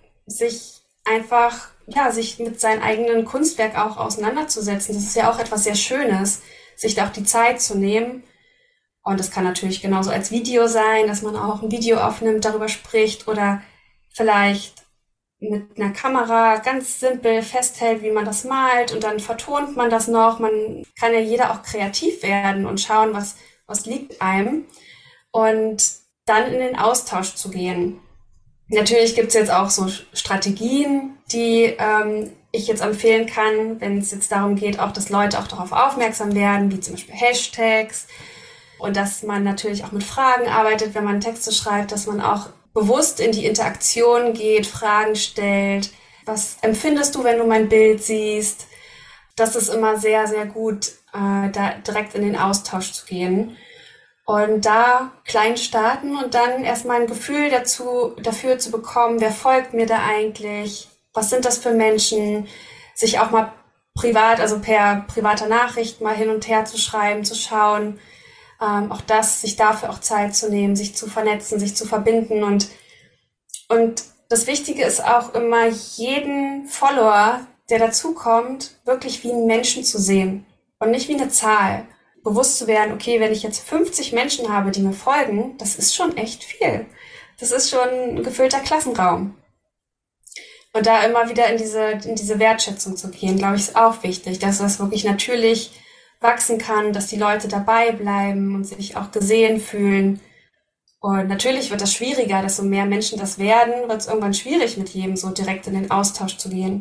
sich mit seinem eigenen Kunstwerk auch auseinanderzusetzen. Das ist ja auch etwas sehr Schönes, sich da auch die Zeit zu nehmen. Und das kann natürlich genauso als Video sein, dass man auch ein Video aufnimmt, darüber spricht oder vielleicht mit einer Kamera ganz simpel festhält, wie man das malt und dann vertont man das noch. Man kann ja jeder auch kreativ werden und schauen, was liegt einem und dann in den Austausch zu gehen. Natürlich gibt's jetzt auch so Strategien, die ich jetzt empfehlen kann, wenn es jetzt darum geht, auch dass Leute auch darauf aufmerksam werden, wie zum Beispiel Hashtags und dass man natürlich auch mit Fragen arbeitet, wenn man Texte schreibt, dass man auch bewusst in die Interaktion geht, Fragen stellt. Was empfindest du, wenn du mein Bild siehst? Das ist immer sehr, sehr gut, da direkt in den Austausch zu gehen. Und da klein starten und dann erstmal ein Gefühl dafür zu bekommen, wer folgt mir da eigentlich? Was sind das für Menschen? Sich auch mal privat, also per privater Nachricht mal hin und her zu schreiben, zu schauen. Auch das, sich dafür auch Zeit zu nehmen, sich zu vernetzen, sich zu verbinden. Und das Wichtige ist auch immer, jeden Follower der dazu kommt, wirklich wie einen Menschen zu sehen und nicht wie eine Zahl. Bewusst zu werden, okay, wenn ich jetzt 50 Menschen habe, die mir folgen, das ist schon echt viel. Das ist schon ein gefüllter Klassenraum. Und da immer wieder in diese Wertschätzung zu gehen, glaube ich, ist auch wichtig, dass das wirklich natürlich wachsen kann, dass die Leute dabei bleiben und sich auch gesehen fühlen. Und natürlich wird das schwieriger, desto mehr Menschen das werden, wird es irgendwann schwierig, mit jedem so direkt in den Austausch zu gehen.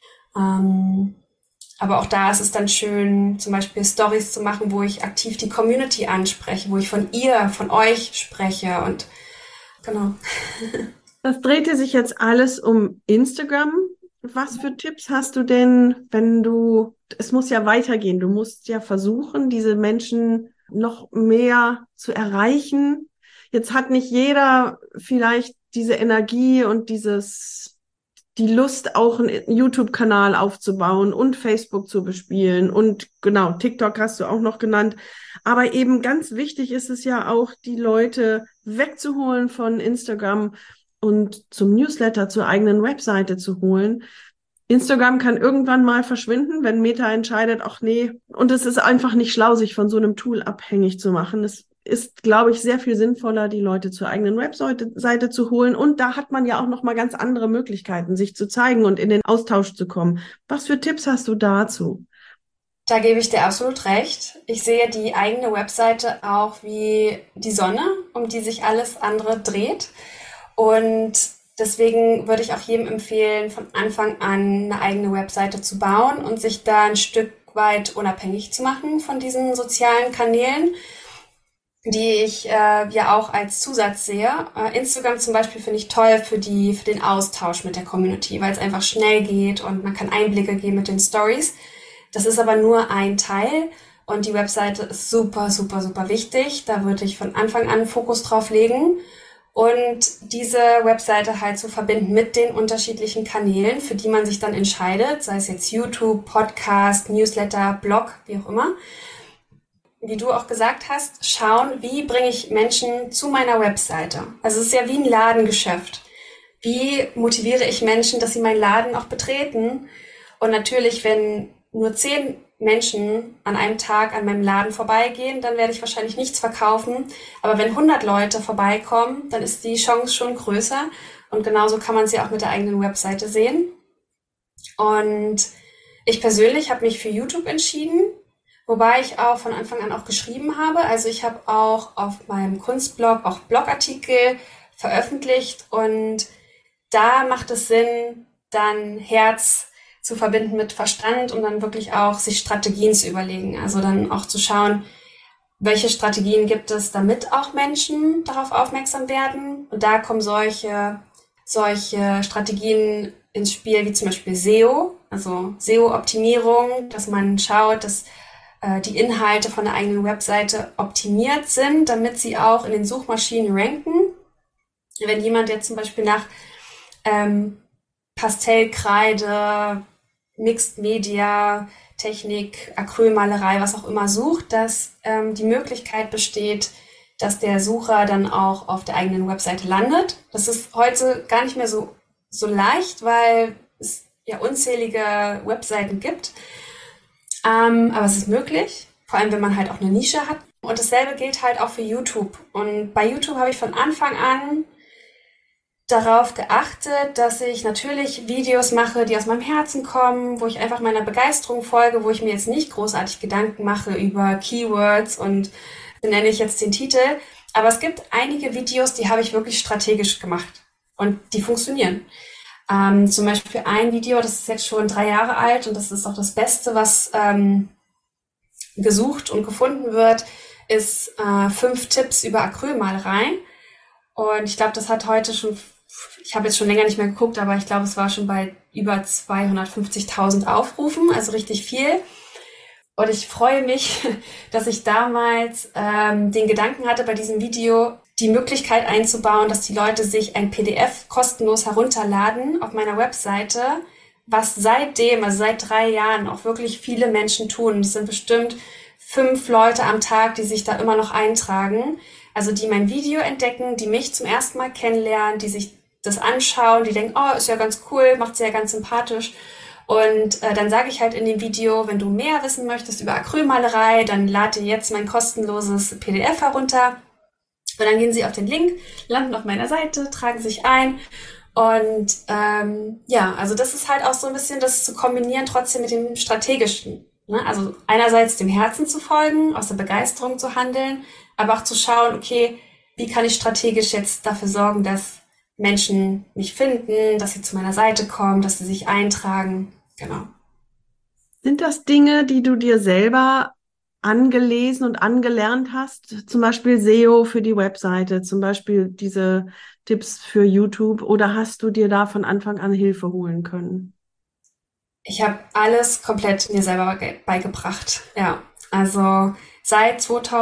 Aber auch da ist es dann schön, zum Beispiel Stories zu machen, wo ich aktiv die Community anspreche, wo ich von euch spreche und genau. Das drehte sich jetzt alles um Instagram. Was für Tipps hast du denn, es muss ja weitergehen, du musst ja versuchen, diese Menschen noch mehr zu erreichen. Jetzt hat nicht jeder vielleicht diese Energie und die Lust, auch einen YouTube-Kanal aufzubauen und Facebook zu bespielen und genau, TikTok hast du auch noch genannt. Aber eben ganz wichtig ist es ja auch, die Leute wegzuholen von Instagram und zum Newsletter, zur eigenen Webseite zu holen. Instagram kann irgendwann mal verschwinden, wenn Meta entscheidet, ach nee, und es ist einfach nicht schlau, sich von so einem Tool abhängig zu machen. Es ist, glaube ich, sehr viel sinnvoller, die Leute zur eigenen Webseite zu holen. Und da hat man ja auch noch mal ganz andere Möglichkeiten, sich zu zeigen und in den Austausch zu kommen. Was für Tipps hast du dazu? Da gebe ich dir absolut recht. Ich sehe die eigene Webseite auch wie die Sonne, um die sich alles andere dreht. Und deswegen würde ich auch jedem empfehlen, von Anfang an eine eigene Webseite zu bauen und sich da ein Stück weit unabhängig zu machen von diesen sozialen Kanälen, die ich ja auch als Zusatz sehe. Instagram zum Beispiel finde ich toll für den Austausch mit der Community, weil es einfach schnell geht und man kann Einblicke geben mit den Stories. Das ist aber nur ein Teil und die Webseite ist super, super, super wichtig. Da würde ich von Anfang an Fokus drauf legen und diese Webseite halt zu verbinden mit den unterschiedlichen Kanälen, für die man sich dann entscheidet, sei es jetzt YouTube, Podcast, Newsletter, Blog, wie auch immer. Wie du auch gesagt hast, schauen, wie bringe ich Menschen zu meiner Webseite. Also es ist ja wie ein Ladengeschäft. Wie motiviere ich Menschen, dass sie meinen Laden auch betreten? Und natürlich, wenn nur 10 Menschen an einem Tag an meinem Laden vorbeigehen, dann werde ich wahrscheinlich nichts verkaufen. Aber wenn 100 Leute vorbeikommen, dann ist die Chance schon größer. Und genauso kann man sie auch mit der eigenen Webseite sehen. Und ich persönlich habe mich für YouTube entschieden, wobei ich auch von Anfang an auch geschrieben habe. Also ich habe auch auf meinem Kunstblog auch Blogartikel veröffentlicht und da macht es Sinn, dann Herz zu verbinden mit Verstand und dann wirklich auch sich Strategien zu überlegen. Also dann auch zu schauen, welche Strategien gibt es, damit auch Menschen darauf aufmerksam werden. Und da kommen solche Strategien ins Spiel, wie zum Beispiel SEO, also SEO-Optimierung, dass man schaut, dass die Inhalte von der eigenen Webseite optimiert sind, damit sie auch in den Suchmaschinen ranken. Wenn jemand jetzt zum Beispiel nach Pastellkreide, Mixed Media, Technik, Acrylmalerei, was auch immer sucht, dass die Möglichkeit besteht, dass der Sucher dann auch auf der eigenen Webseite landet. Das ist heute gar nicht mehr so leicht, weil es ja unzählige Webseiten gibt. Aber es ist möglich, vor allem wenn man halt auch eine Nische hat. Und dasselbe gilt halt auch für YouTube. Und bei YouTube habe ich von Anfang an darauf geachtet, dass ich natürlich Videos mache, die aus meinem Herzen kommen, wo ich einfach meiner Begeisterung folge, wo ich mir jetzt nicht großartig Gedanken mache über Keywords und benenne ich jetzt den Titel. Aber es gibt einige Videos, die habe ich wirklich strategisch gemacht und die funktionieren. Zum Beispiel ein Video, das ist jetzt schon 3 Jahre alt und das ist auch das Beste, was gesucht und gefunden wird, ist 5 Tipps über Acrylmalerei. Und ich glaube, das hat heute schon, ich habe jetzt schon länger nicht mehr geguckt, aber ich glaube, es war schon bei über 250.000 Aufrufen, also richtig viel. Und ich freue mich, dass ich damals den Gedanken hatte, bei diesem Video die Möglichkeit einzubauen, dass die Leute sich ein PDF kostenlos herunterladen auf meiner Webseite, was seitdem, also seit 3 Jahren, auch wirklich viele Menschen tun. Es sind bestimmt 5 Leute am Tag, die sich da immer noch eintragen. Also die mein Video entdecken, die mich zum ersten Mal kennenlernen, die sich das anschauen, die denken, oh, ist ja ganz cool, macht sie ja ganz sympathisch. Und dann sage ich halt in dem Video, wenn du mehr wissen möchtest über Acrylmalerei, dann lade dir jetzt mein kostenloses PDF herunter. Und dann gehen sie auf den Link, landen auf meiner Seite, tragen sich ein. Und ja, also das ist halt auch so ein bisschen das zu kombinieren trotzdem mit dem Strategischen. Ne? Also einerseits dem Herzen zu folgen, aus der Begeisterung zu handeln, aber auch zu schauen, okay, wie kann ich strategisch jetzt dafür sorgen, dass Menschen mich finden, dass sie zu meiner Seite kommen, dass sie sich eintragen. Genau. Sind das Dinge, die du dir selber angelesen und angelernt hast? Zum Beispiel SEO für die Webseite, zum Beispiel diese Tipps für YouTube, oder hast du dir da von Anfang an Hilfe holen können? Ich habe alles komplett mir selber beigebracht. Ja, also seit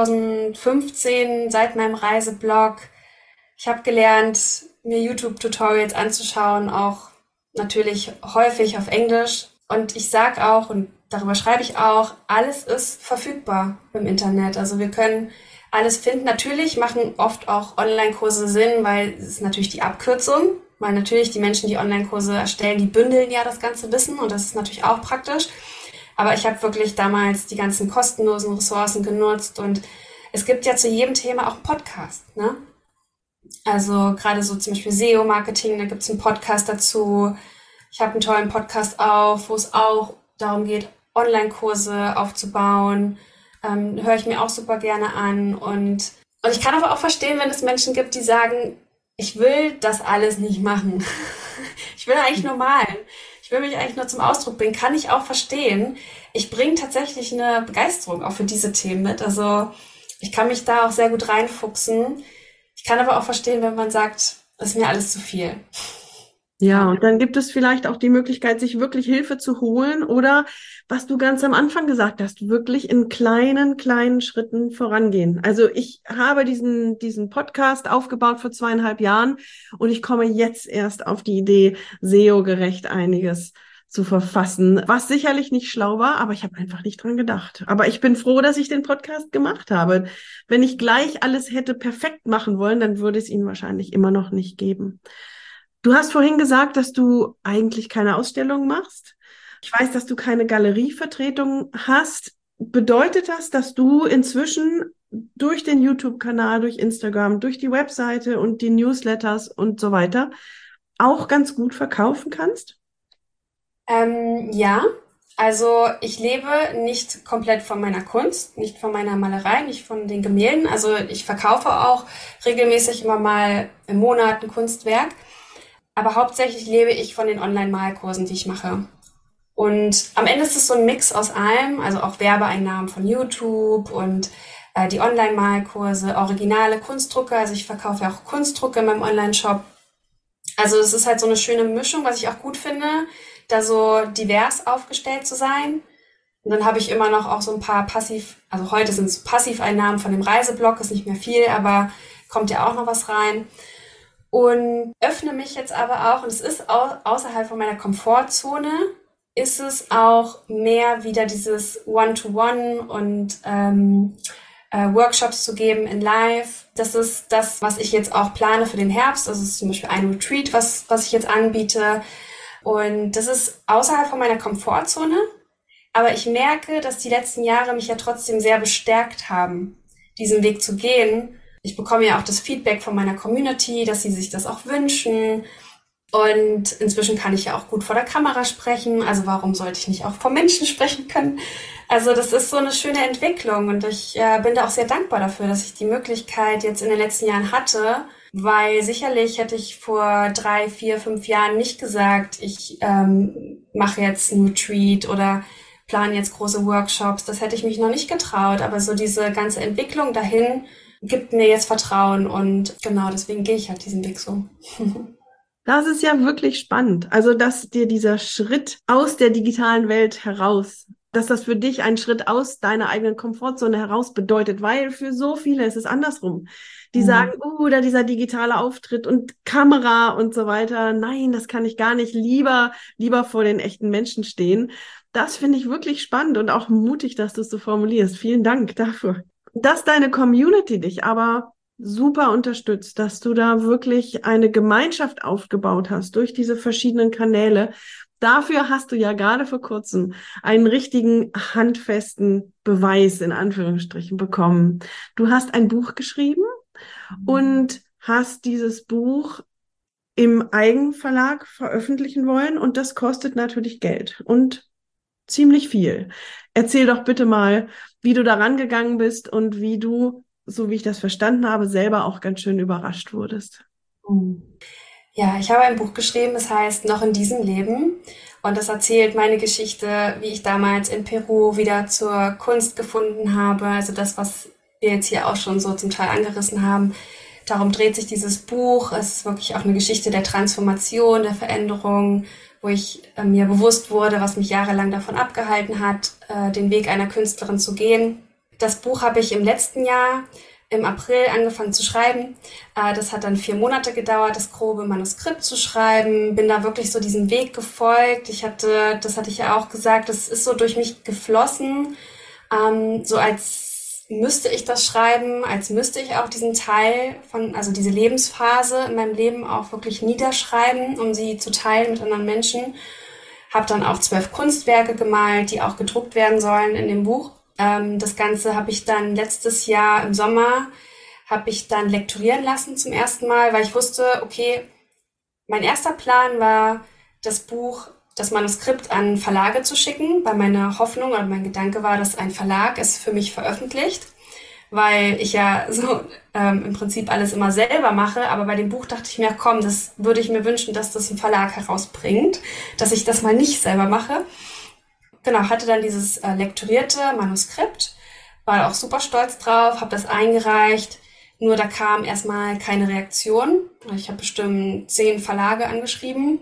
2015, seit meinem Reiseblog. Ich habe gelernt, mir YouTube-Tutorials anzuschauen, auch natürlich häufig auf Englisch. Und ich sag auch, und darüber schreibe ich auch, alles ist verfügbar im Internet. Also wir können alles finden. Natürlich machen oft auch Online-Kurse Sinn, weil es ist natürlich die Abkürzung. Weil natürlich die Menschen, die Online-Kurse erstellen, die bündeln ja das ganze Wissen und das ist natürlich auch praktisch. Aber ich habe wirklich damals die ganzen kostenlosen Ressourcen genutzt und es gibt ja zu jedem Thema auch einen Podcast, ne? Also gerade so zum Beispiel SEO-Marketing, da gibt es einen Podcast dazu. Ich habe einen tollen Podcast auch, wo es auch darum geht, Online-Kurse aufzubauen. Höre ich mir auch super gerne an. Und ich kann aber auch verstehen, wenn es Menschen gibt, die sagen, ich will das alles nicht machen. Ich will eigentlich nur malen. Ich will mich eigentlich nur zum Ausdruck bringen. Kann ich auch verstehen. Ich bringe tatsächlich eine Begeisterung auch für diese Themen mit. Also ich kann mich da auch sehr gut reinfuchsen. Ich kann aber auch verstehen, wenn man sagt, das ist mir alles zu viel. Ja, und dann gibt es vielleicht auch die Möglichkeit, sich wirklich Hilfe zu holen oder, was du ganz am Anfang gesagt hast, wirklich in kleinen Schritten vorangehen. Also ich habe diesen Podcast aufgebaut vor 2,5 Jahren und ich komme jetzt erst auf die Idee, SEO-gerecht einiges zu verfassen, was sicherlich nicht schlau war, aber ich habe einfach nicht dran gedacht. Aber ich bin froh, dass ich den Podcast gemacht habe. Wenn ich gleich alles hätte perfekt machen wollen, dann würde es ihn wahrscheinlich immer noch nicht geben. Du hast vorhin gesagt, dass du eigentlich keine Ausstellung machst. Ich weiß, dass du keine Galerievertretung hast. Bedeutet das, dass du inzwischen durch den YouTube-Kanal, durch Instagram, durch die Webseite und die Newsletters und so weiter auch ganz gut verkaufen kannst? Ja, also ich lebe nicht komplett von meiner Kunst, nicht von meiner Malerei, nicht von den Gemälden. Also ich verkaufe auch regelmäßig immer mal im Monat ein Kunstwerk. Aber hauptsächlich lebe ich von den Online-Malkursen, die ich mache. Und am Ende ist es so ein Mix aus allem, also auch Werbeeinnahmen von YouTube und die Online-Malkurse, originale Kunstdrucke. Also ich verkaufe ja auch Kunstdrucke in meinem Online-Shop. Also es ist halt so eine schöne Mischung, was ich auch gut finde, da so divers aufgestellt zu sein. Und dann habe ich immer noch auch so ein paar also heute sind es Passiveinnahmen von dem Reiseblog, ist nicht mehr viel, aber kommt ja auch noch was rein. Und öffne mich jetzt aber auch, und es ist auch außerhalb von meiner Komfortzone, ist es auch mehr wieder dieses One-to-One und Workshops zu geben in Live. Das ist das, was ich jetzt auch plane für den Herbst. Das ist zum Beispiel ein Retreat, was ich jetzt anbiete. Und das ist außerhalb von meiner Komfortzone. Aber ich merke, dass die letzten Jahre mich ja trotzdem sehr bestärkt haben, diesen Weg zu gehen. Ich bekomme ja auch das Feedback von meiner Community, dass sie sich das auch wünschen. Und inzwischen kann ich ja auch gut vor der Kamera sprechen. Also warum sollte ich nicht auch vor Menschen sprechen können? Also das ist so eine schöne Entwicklung. Und ich bin da auch sehr dankbar dafür, dass ich die Möglichkeit jetzt in den letzten Jahren hatte. Weil sicherlich hätte ich vor 3, 4, 5 Jahren nicht gesagt, ich mache jetzt ein Retreat oder plane jetzt große Workshops. Das hätte ich mich noch nicht getraut. Aber so diese ganze Entwicklung dahin gibt mir jetzt Vertrauen und genau deswegen gehe ich halt diesen Weg so. Das ist ja wirklich spannend. Also, dass dir dieser Schritt aus der digitalen Welt heraus, dass das für dich ein Schritt aus deiner eigenen Komfortzone heraus bedeutet, weil für so viele ist es andersrum. Die sagen, da dieser digitale Auftritt und Kamera und so weiter. Nein, das kann ich gar nicht. Lieber vor den echten Menschen stehen. Das finde ich wirklich spannend und auch mutig, dass du es so formulierst. Vielen Dank dafür. Dass deine Community dich aber super unterstützt, dass du da wirklich eine Gemeinschaft aufgebaut hast durch diese verschiedenen Kanäle. Dafür hast du ja gerade vor kurzem einen richtigen handfesten Beweis in Anführungsstrichen bekommen. Du hast ein Buch geschrieben und hast dieses Buch im Eigenverlag veröffentlichen wollen und das kostet natürlich Geld und ziemlich viel. Erzähl doch bitte mal, wie du daran gegangen bist und wie du, so wie ich das verstanden habe, selber auch ganz schön überrascht wurdest. Mhm. Ja, ich habe ein Buch geschrieben, das heißt Noch in diesem Leben. Und das erzählt meine Geschichte, wie ich damals in Peru wieder zur Kunst gefunden habe. Also das, was wir jetzt hier auch schon so zum Teil angerissen haben. Darum dreht sich dieses Buch. Es ist wirklich auch eine Geschichte der Transformation, der Veränderung, wo ich mir bewusst wurde, was mich jahrelang davon abgehalten hat, den Weg einer Künstlerin zu gehen. Das Buch habe ich im letzten Jahr im April angefangen zu schreiben. Das hat dann 4 Monate gedauert, das grobe Manuskript zu schreiben. Bin da wirklich so diesem Weg gefolgt. Das hatte ich ja auch gesagt, das ist so durch mich geflossen, so als müsste ich das schreiben, als müsste ich auch diesen Teil also diese Lebensphase in meinem Leben auch wirklich niederschreiben, um sie zu teilen mit anderen Menschen. Habe dann auch 12 Kunstwerke gemalt, die auch gedruckt werden sollen in dem Buch. Das Ganze habe ich dann letztes Jahr im Sommer, habe ich dann lektorieren lassen zum ersten Mal, weil ich wusste, okay, mein erster Plan war, das Manuskript an Verlage zu schicken, weil meine Hoffnung oder mein Gedanke war, dass ein Verlag es für mich veröffentlicht, weil ich ja so im Prinzip alles immer selber mache, aber bei dem Buch dachte ich mir, komm, das würde ich mir wünschen, dass das ein Verlag herausbringt, dass ich das mal nicht selber mache. Genau, hatte dann dieses lektorierte Manuskript, war auch super stolz drauf, habe das eingereicht, nur da kam erstmal keine Reaktion. Ich habe bestimmt 10 Verlage angeschrieben.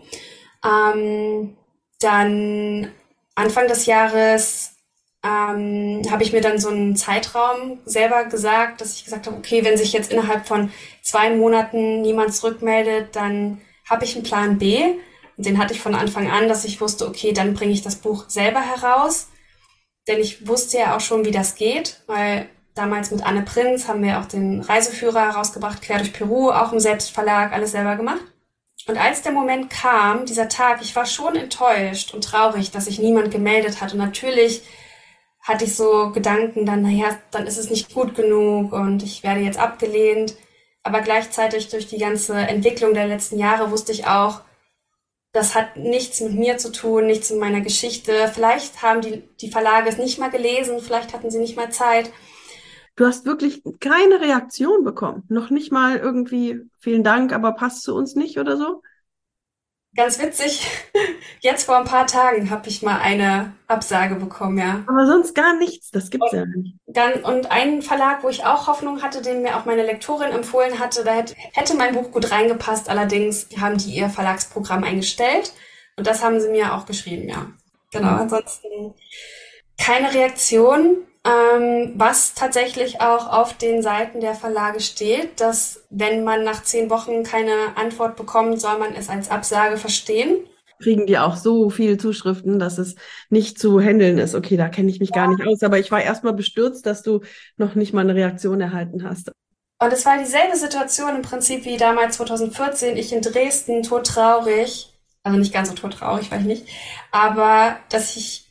Dann Anfang des Jahres habe ich mir dann so einen Zeitraum selber gesagt, dass ich gesagt habe, okay, wenn sich jetzt innerhalb von 2 Monaten niemand zurückmeldet, dann habe ich einen Plan B. Und den hatte ich von Anfang an, dass ich wusste, okay, dann bringe ich das Buch selber heraus. Denn ich wusste ja auch schon, wie das geht, weil damals mit Anne Prinz haben wir auch den Reiseführer herausgebracht, quer durch Peru, auch im Selbstverlag, alles selber gemacht. Und als der Moment kam, dieser Tag, ich war schon enttäuscht und traurig, dass sich niemand gemeldet hat. Und natürlich hatte ich so Gedanken dann, naja, dann ist es nicht gut genug und ich werde jetzt abgelehnt. Aber gleichzeitig durch die ganze Entwicklung der letzten Jahre wusste ich auch, das hat nichts mit mir zu tun, nichts mit meiner Geschichte. Vielleicht haben die Verlage es nicht mal gelesen, vielleicht hatten sie nicht mal Zeit. Du hast wirklich keine Reaktion bekommen. Noch nicht mal irgendwie, vielen Dank, aber passt zu uns nicht oder so? Ganz witzig, jetzt vor ein paar Tagen habe ich mal eine Absage bekommen, ja. Aber sonst gar nichts. Das gibt's ja nicht. Und ein Verlag, wo ich auch Hoffnung hatte, den mir auch meine Lektorin empfohlen hatte, da hätte mein Buch gut reingepasst. Allerdings haben die ihr Verlagsprogramm eingestellt. Und das haben sie mir auch geschrieben, ja. Genau, ansonsten keine Reaktion. Was tatsächlich auch auf den Seiten der Verlage steht, dass wenn man nach 10 Wochen keine Antwort bekommt, soll man es als Absage verstehen. Kriegen die auch so viele Zuschriften, dass es nicht zu handeln ist. Okay, da kenne ich mich gar nicht aus, aber ich war erstmal bestürzt, dass du noch nicht mal eine Reaktion erhalten hast. Und es war dieselbe Situation im Prinzip wie damals 2014, ich in Dresden, todtraurig, also nicht ganz so todtraurig, war ich nicht, aber dass ich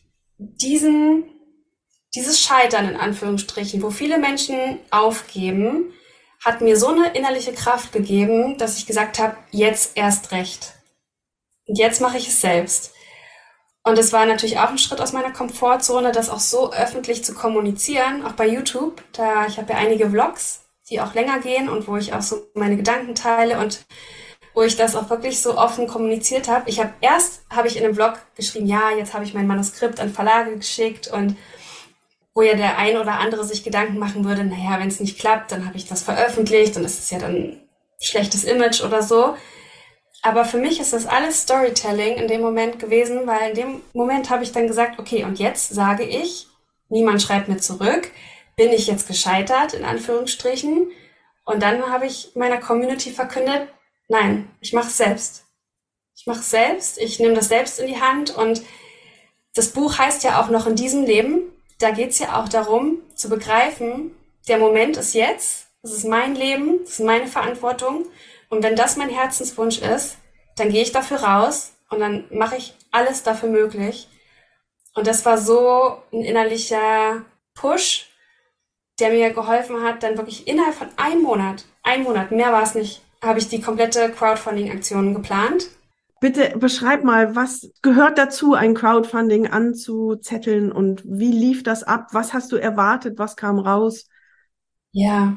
dieses Scheitern in Anführungsstrichen, wo viele Menschen aufgeben, hat mir so eine innerliche Kraft gegeben, dass ich gesagt habe, jetzt erst recht. Und jetzt mache ich es selbst. Und es war natürlich auch ein Schritt aus meiner Komfortzone, das auch so öffentlich zu kommunizieren, auch bei YouTube. Ich habe ja einige Vlogs, die auch länger gehen und wo ich auch so meine Gedanken teile und wo ich das auch wirklich so offen kommuniziert habe. Erst habe ich in einem Vlog geschrieben, ja, jetzt habe ich mein Manuskript an Verlage geschickt und wo ja der ein oder andere sich Gedanken machen würde, naja, wenn es nicht klappt, dann habe ich das veröffentlicht und es ist ja dann schlechtes Image oder so. Aber für mich ist das alles Storytelling in dem Moment gewesen, weil in dem Moment habe ich dann gesagt, okay, und jetzt sage ich, niemand schreibt mir zurück, bin ich jetzt gescheitert, in Anführungsstrichen. Und dann habe ich meiner Community verkündet, nein, ich mache es selbst. Ich mache es selbst, ich nehme das selbst in die Hand und das Buch heißt ja auch noch in diesem Leben. Da geht es ja auch darum, zu begreifen, der Moment ist jetzt das ist mein Leben, das ist meine Verantwortung. Und wenn das mein Herzenswunsch ist, dann gehe ich dafür raus und dann mache ich alles dafür möglich. Und das war so ein innerlicher Push, der mir geholfen hat, dann wirklich innerhalb von ein Monat, mehr war es nicht, habe ich die komplette Crowdfunding-Aktion geplant. Bitte beschreib mal, was gehört dazu, ein Crowdfunding anzuzetteln und wie lief das ab? Was hast du erwartet? Was kam raus? Ja,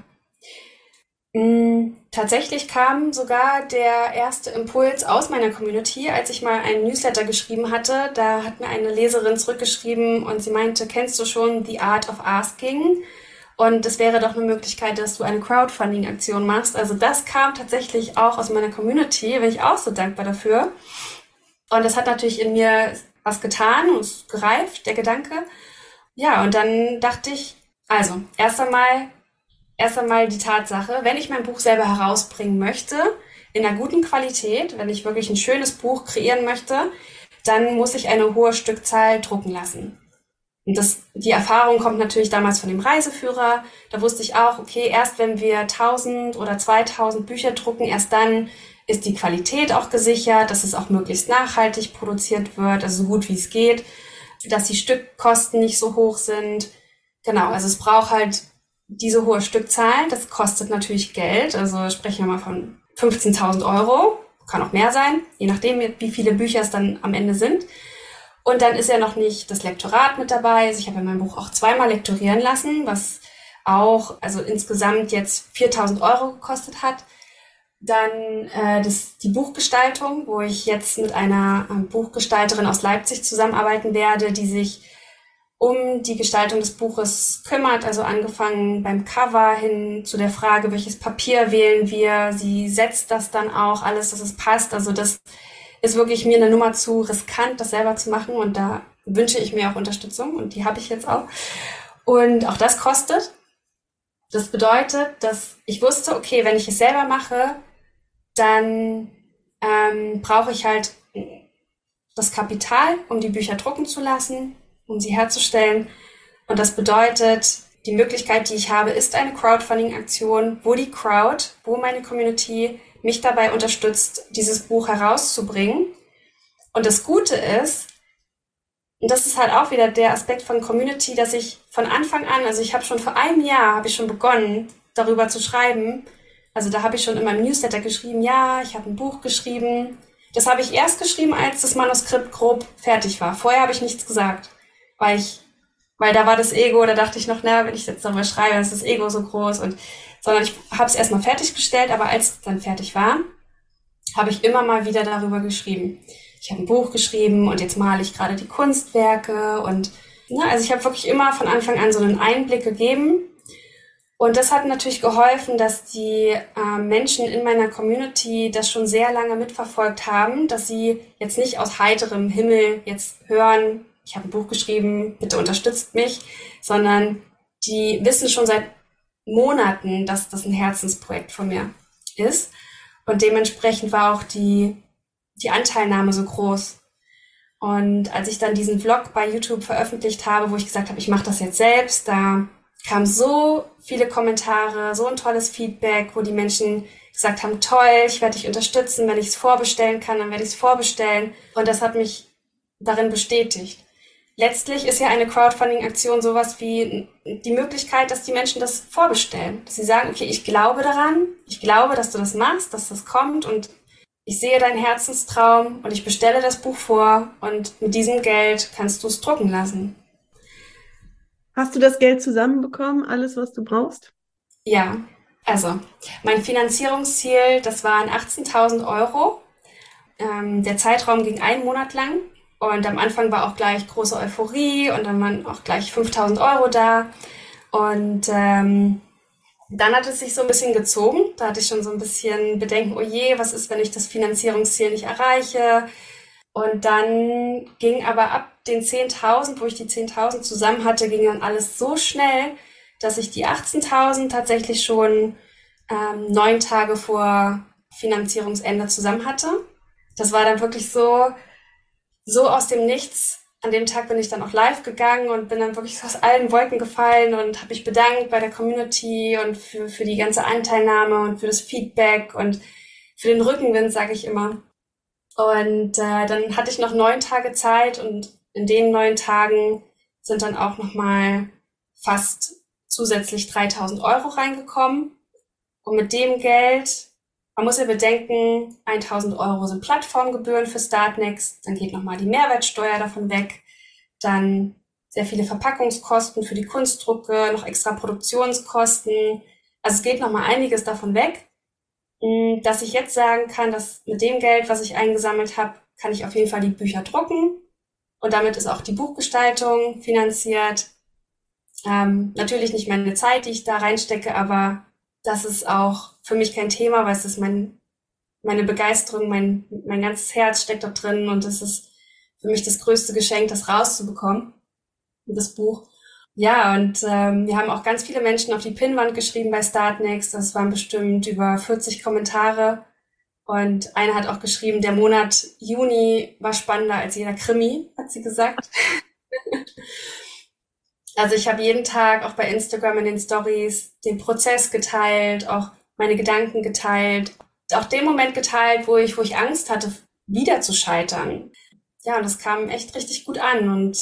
tatsächlich kam sogar der erste Impuls aus meiner Community, als ich mal einen Newsletter geschrieben hatte. Da hat mir eine Leserin zurückgeschrieben und sie meinte, kennst du schon The Art of Asking? Und es wäre doch eine Möglichkeit, dass du eine Crowdfunding-Aktion machst. Also das kam tatsächlich auch aus meiner Community, bin ich auch so dankbar dafür. Und das hat natürlich in mir was getan und es ist gereift, der Gedanke. Ja, und dann dachte ich, also erst einmal die Tatsache, wenn ich mein Buch selber herausbringen möchte, in einer guten Qualität, wenn ich wirklich ein schönes Buch kreieren möchte, dann muss ich eine hohe Stückzahl drucken lassen. Und die Erfahrung kommt natürlich damals von dem Reiseführer. Da wusste ich auch, okay, erst wenn wir 1000 oder 2000 Bücher drucken, erst dann ist die Qualität auch gesichert, dass es auch möglichst nachhaltig produziert wird, also so gut wie es geht, dass die Stückkosten nicht so hoch sind. Genau, also es braucht halt diese hohe Stückzahl. Das kostet natürlich Geld. Also sprechen wir mal von 15.000 Euro. Kann auch mehr sein, je nachdem, wie viele Bücher es dann am Ende sind. Und dann ist ja noch nicht das Lektorat mit dabei. Also ich habe ja mein Buch auch zweimal lektorieren lassen, was auch also insgesamt jetzt 4.000 Euro gekostet hat. Dann die Buchgestaltung, wo ich jetzt mit einer Buchgestalterin aus Leipzig zusammenarbeiten werde, die sich um die Gestaltung des Buches kümmert, also angefangen beim Cover hin zu der Frage, welches Papier wählen wir. Sie setzt das dann auch alles, dass es passt. Also das ist wirklich mir eine Nummer zu riskant, das selber zu machen und da wünsche ich mir auch Unterstützung und die habe ich jetzt auch. Und auch das kostet. Das bedeutet, dass ich wusste, okay, wenn ich es selber mache, dann brauche ich halt das Kapital, um die Bücher drucken zu lassen, um sie herzustellen. Und das bedeutet, die Möglichkeit, die ich habe, ist eine Crowdfunding-Aktion, wo meine Community mich dabei unterstützt, dieses Buch herauszubringen. Und das Gute ist, und das ist halt auch wieder der Aspekt von Community, dass ich von Anfang an, also ich habe schon vor einem Jahr, habe ich schon begonnen, darüber zu schreiben. Also da habe ich schon in meinem Newsletter geschrieben, ja, ich habe ein Buch geschrieben. Das habe ich erst geschrieben, als das Manuskript grob fertig war. Vorher habe ich nichts gesagt, weil da war das Ego, da dachte ich noch, na, wenn ich jetzt darüber schreibe, dann ist das Ego so groß sondern ich habe es erstmal fertiggestellt, aber als es dann fertig war, habe ich immer mal wieder darüber geschrieben. Ich habe ein Buch geschrieben und jetzt male ich gerade die Kunstwerke also ich habe wirklich immer von Anfang an so einen Einblick gegeben und das hat natürlich geholfen, dass die Menschen in meiner Community das schon sehr lange mitverfolgt haben, dass sie jetzt nicht aus heiterem Himmel jetzt hören, ich habe ein Buch geschrieben, bitte unterstützt mich, sondern die wissen schon seit Monaten, dass das ein Herzensprojekt von mir ist. Und dementsprechend war auch die Anteilnahme so groß. Und als ich dann diesen Vlog bei YouTube veröffentlicht habe, wo ich gesagt habe, ich mache das jetzt selbst, da kamen so viele Kommentare, so ein tolles Feedback, wo die Menschen gesagt haben, toll, ich werde dich unterstützen, wenn ich es vorbestellen kann, dann werde ich es vorbestellen. Und das hat mich darin bestätigt. Letztlich ist ja eine Crowdfunding-Aktion sowas wie die Möglichkeit, dass die Menschen das vorbestellen. Dass sie sagen, okay, ich glaube daran, ich glaube, dass du das machst, dass das kommt und ich sehe deinen Herzenstraum und ich bestelle das Buch vor und mit diesem Geld kannst du es drucken lassen. Hast du das Geld zusammenbekommen, alles, was du brauchst? Ja, also mein Finanzierungsziel, das waren 18.000 Euro. Der Zeitraum ging 1 Monat lang. Und am Anfang war auch gleich große Euphorie und dann waren auch gleich 5.000 Euro da. Und dann hat es sich so ein bisschen gezogen. Da hatte ich schon so ein bisschen Bedenken, oh je, was ist, wenn ich das Finanzierungsziel nicht erreiche? Und dann ging aber ab den 10.000, wo ich die 10.000 zusammen hatte, ging dann alles so schnell, dass ich die 18.000 tatsächlich schon 9 Tage vor Finanzierungsende zusammen hatte. Das war dann wirklich so aus dem Nichts. an dem Tag bin ich dann auch live gegangen und bin dann wirklich aus allen Wolken gefallen und habe mich bedankt bei der Community und für die ganze Anteilnahme und für das Feedback und für den Rückenwind, sage ich immer. Und dann hatte ich noch 9 Tage Zeit und in den 9 Tagen sind dann auch nochmal fast zusätzlich 3.000 Euro reingekommen. Und mit dem Geld, man muss ja bedenken, 1.000 Euro sind Plattformgebühren für Startnext, dann geht nochmal die Mehrwertsteuer davon weg, dann sehr viele Verpackungskosten für die Kunstdrucke, noch extra Produktionskosten. Also es geht nochmal einiges davon weg, dass ich jetzt sagen kann, dass mit dem Geld, was ich eingesammelt habe, kann ich auf jeden Fall die Bücher drucken und damit ist auch die Buchgestaltung finanziert. Natürlich nicht meine Zeit, die ich da reinstecke, aber das ist auch für mich kein Thema, weil es ist meine Begeisterung, mein ganzes Herz steckt da drin und es ist für mich das größte Geschenk, das rauszubekommen, das Buch. Ja, und wir haben auch ganz viele Menschen auf die Pinnwand geschrieben bei Startnext. Das waren bestimmt über 40 Kommentare. Und eine hat auch geschrieben, der Monat Juni war spannender als jeder Krimi, hat sie gesagt. Also ich habe jeden Tag auch bei Instagram in den Stories den Prozess geteilt, auch meine Gedanken geteilt, auch den Moment geteilt, wo ich Angst hatte, wieder zu scheitern. Ja, und das kam echt richtig gut an. Und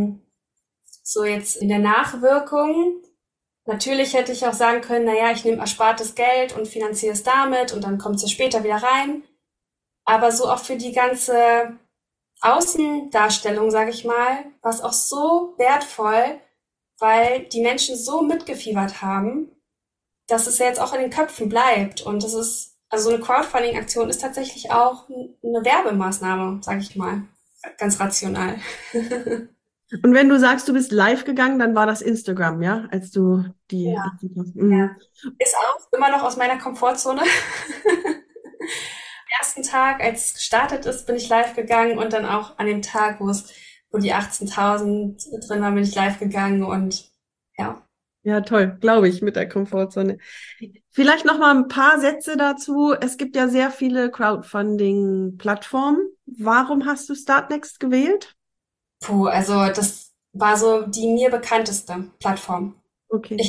so jetzt in der Nachwirkung, natürlich hätte ich auch sagen können, naja, ich nehme erspartes Geld und finanziere es damit und dann kommt es ja später wieder rein. Aber so auch für die ganze Außendarstellung, sage ich mal, war es auch so wertvoll, weil die Menschen so mitgefiebert haben, dass es ja jetzt auch in den Köpfen bleibt. Und das ist, also so eine Crowdfunding-Aktion ist tatsächlich auch eine Werbemaßnahme, sage ich mal, ganz rational. Und wenn du sagst, du bist live gegangen, dann war das Instagram, ja, als du die. Ja, Mhm. ja. Ist auch immer noch aus meiner Komfortzone. Am ersten Tag, als es gestartet ist, bin ich live gegangen und dann auch an dem Tag, wo die 18.000 drin waren, bin ich live gegangen und ja. Ja, toll, glaube ich, mit der Komfortzone. Vielleicht noch mal ein paar Sätze dazu. Es gibt ja sehr viele Crowdfunding-Plattformen. Warum hast du Startnext gewählt? Puh, also das war so die mir bekannteste Plattform. Okay.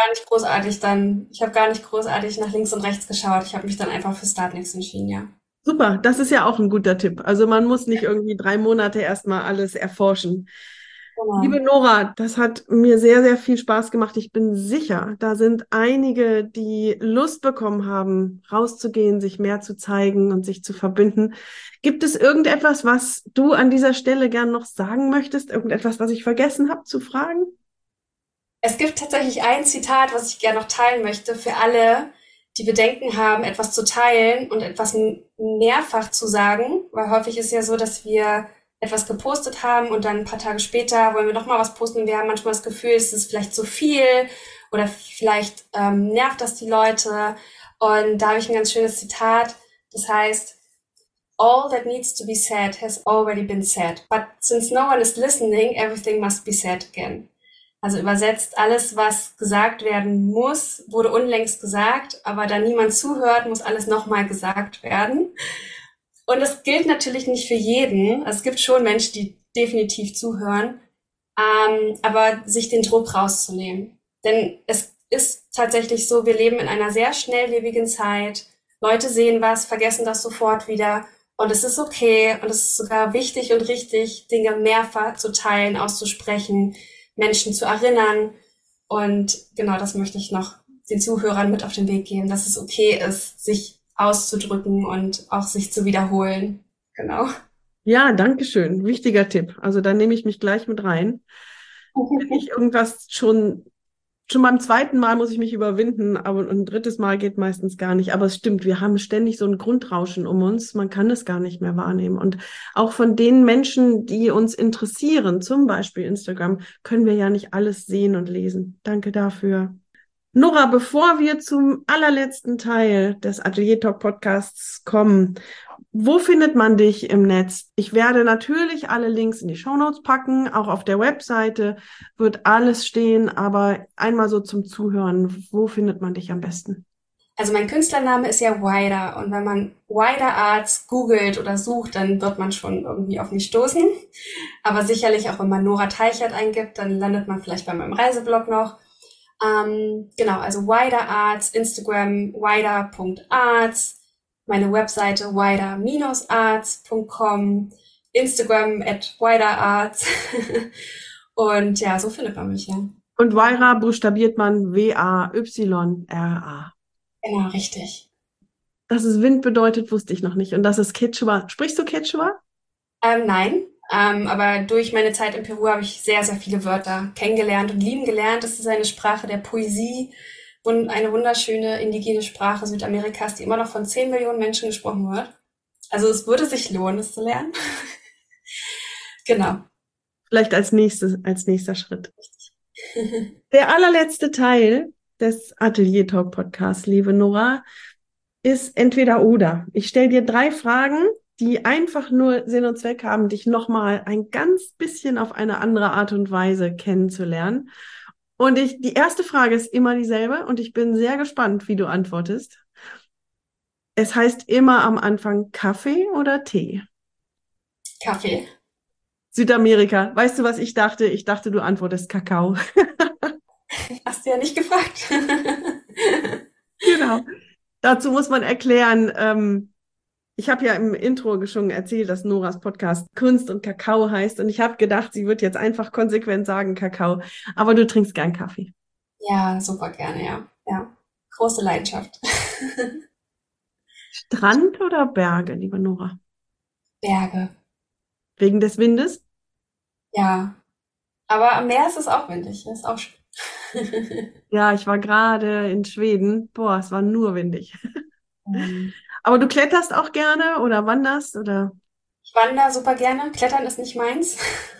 Ich habe gar nicht großartig nach links und rechts geschaut. Ich habe mich dann einfach für Startnext entschieden, ja. Super, das ist ja auch ein guter Tipp. Also man muss nicht irgendwie 3 Monate erstmal alles erforschen. Liebe Genau. Nora, das hat mir sehr, sehr viel Spaß gemacht. Ich bin sicher, da sind einige, die Lust bekommen haben, rauszugehen, sich mehr zu zeigen und sich zu verbinden. Gibt es irgendetwas, was du an dieser Stelle gern noch sagen möchtest? Irgendetwas, was ich vergessen habe zu fragen? Es gibt tatsächlich ein Zitat, was ich gerne noch teilen möchte für alle, die Bedenken haben, etwas zu teilen und etwas mehrfach zu sagen, weil häufig ist ja so, dass wir etwas gepostet haben und dann ein paar Tage später wollen wir nochmal was posten und wir haben manchmal das Gefühl, es ist vielleicht zu viel oder vielleicht nervt das die Leute. Und da habe ich ein ganz schönes Zitat, das heißt, all that needs to be said has already been said, but since no one is listening, everything must be said again. Also übersetzt, alles, was gesagt werden muss, wurde unlängst gesagt, aber da niemand zuhört, muss alles nochmal gesagt werden. Und das gilt natürlich nicht für jeden. Also es gibt schon Menschen, die definitiv zuhören, aber sich den Druck rauszunehmen. Denn es ist tatsächlich so, wir leben in einer sehr schnelllebigen Zeit. Leute sehen was, vergessen das sofort wieder. Und es ist okay und es ist sogar wichtig und richtig, Dinge mehrfach zu teilen, auszusprechen, Menschen zu erinnern. Und genau das möchte ich noch den Zuhörern mit auf den Weg geben, dass es okay ist, sich auszudrücken und auch sich zu wiederholen. Genau. Ja, danke schön. Wichtiger Tipp. Also da nehme ich mich gleich mit rein. Wenn ich irgendwas schon beim zweiten Mal muss ich mich überwinden, aber ein drittes Mal geht meistens gar nicht. Aber es stimmt, wir haben ständig so ein Grundrauschen um uns. Man kann es gar nicht mehr wahrnehmen. Und auch von den Menschen, die uns interessieren, zum Beispiel Instagram, können wir ja nicht alles sehen und lesen. Danke dafür. Nora, bevor wir zum allerletzten Teil des Atelier Talk Podcasts kommen, wo findet man dich im Netz? Ich werde natürlich alle Links in die Shownotes packen, auch auf der Webseite wird alles stehen, aber einmal so zum Zuhören, wo findet man dich am besten? Also mein Künstlername ist ja Wider und wenn man Wider Arts googelt oder sucht, dann wird man schon irgendwie auf mich stoßen. Aber sicherlich auch wenn man Nora Teichert eingibt, dann landet man vielleicht bei meinem Reiseblog noch. Genau, also Wider Arts, Instagram wider.arts, meine Webseite wider-arts.com, Instagram @widerarts und ja, so findet man mich ja. Und Waira buchstabiert man Wayra. Genau, richtig. Dass es Wind bedeutet, wusste ich noch nicht. Und das ist Quechua. Sprichst du Quechua? Nein, aber durch meine Zeit in Peru habe ich sehr, sehr viele Wörter kennengelernt und lieben gelernt. Das ist eine Sprache der Poesie und eine wunderschöne indigene Sprache Südamerikas, die immer noch von 10 Millionen Menschen gesprochen wird. Also es würde sich lohnen, es zu lernen. Genau. Vielleicht als nächster Schritt. Der allerletzte Teil des Atelier Talk Podcasts, liebe Nora, ist entweder oder. Ich stelle dir 3 Fragen, die einfach nur Sinn und Zweck haben, dich nochmal ein ganz bisschen auf eine andere Art und Weise kennenzulernen. Und die erste Frage ist immer dieselbe und ich bin sehr gespannt, wie du antwortest. Es heißt immer am Anfang Kaffee oder Tee? Kaffee. Südamerika. Weißt du, was ich dachte? Ich dachte, du antwortest Kakao. Hast du ja nicht gefragt. Genau. Dazu muss man erklären, ich habe ja im Intro schon erzählt, dass Noras Podcast Kunst und Kakao heißt. Und ich habe gedacht, sie wird jetzt einfach konsequent sagen Kakao. Aber du trinkst gern Kaffee. Ja, super gerne, ja. Ja, große Leidenschaft. Strand oder Berge, liebe Nora? Berge. Wegen des Windes? Ja, aber am Meer ist es auch windig. Das ist auch schön. Ja, ich war gerade in Schweden. Boah, es war nur windig. Ähm, Aber du kletterst auch gerne oder wanderst oder? Ich wandere super gerne. Klettern ist nicht meins.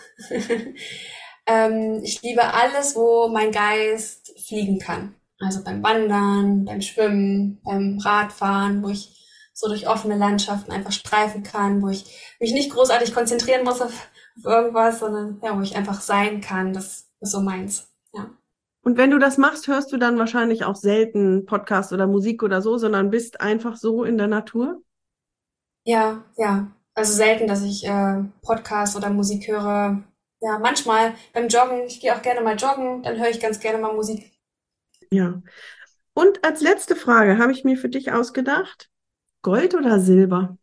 Ich liebe alles, wo mein Geist fliegen kann. Also beim Wandern, beim Schwimmen, beim Radfahren, wo ich so durch offene Landschaften einfach streifen kann, wo ich mich nicht großartig konzentrieren muss auf irgendwas, sondern ja, wo ich einfach sein kann. Das ist so meins. Ja. Und wenn du das machst, hörst du dann wahrscheinlich auch selten Podcast oder Musik oder so, sondern bist einfach so in der Natur? Ja, ja. Also selten, dass ich Podcast oder Musik höre. Ja, manchmal beim Joggen. Ich gehe auch gerne mal joggen, dann höre ich ganz gerne mal Musik. Ja. Und als letzte Frage habe ich mir für dich ausgedacht, Gold oder Silber?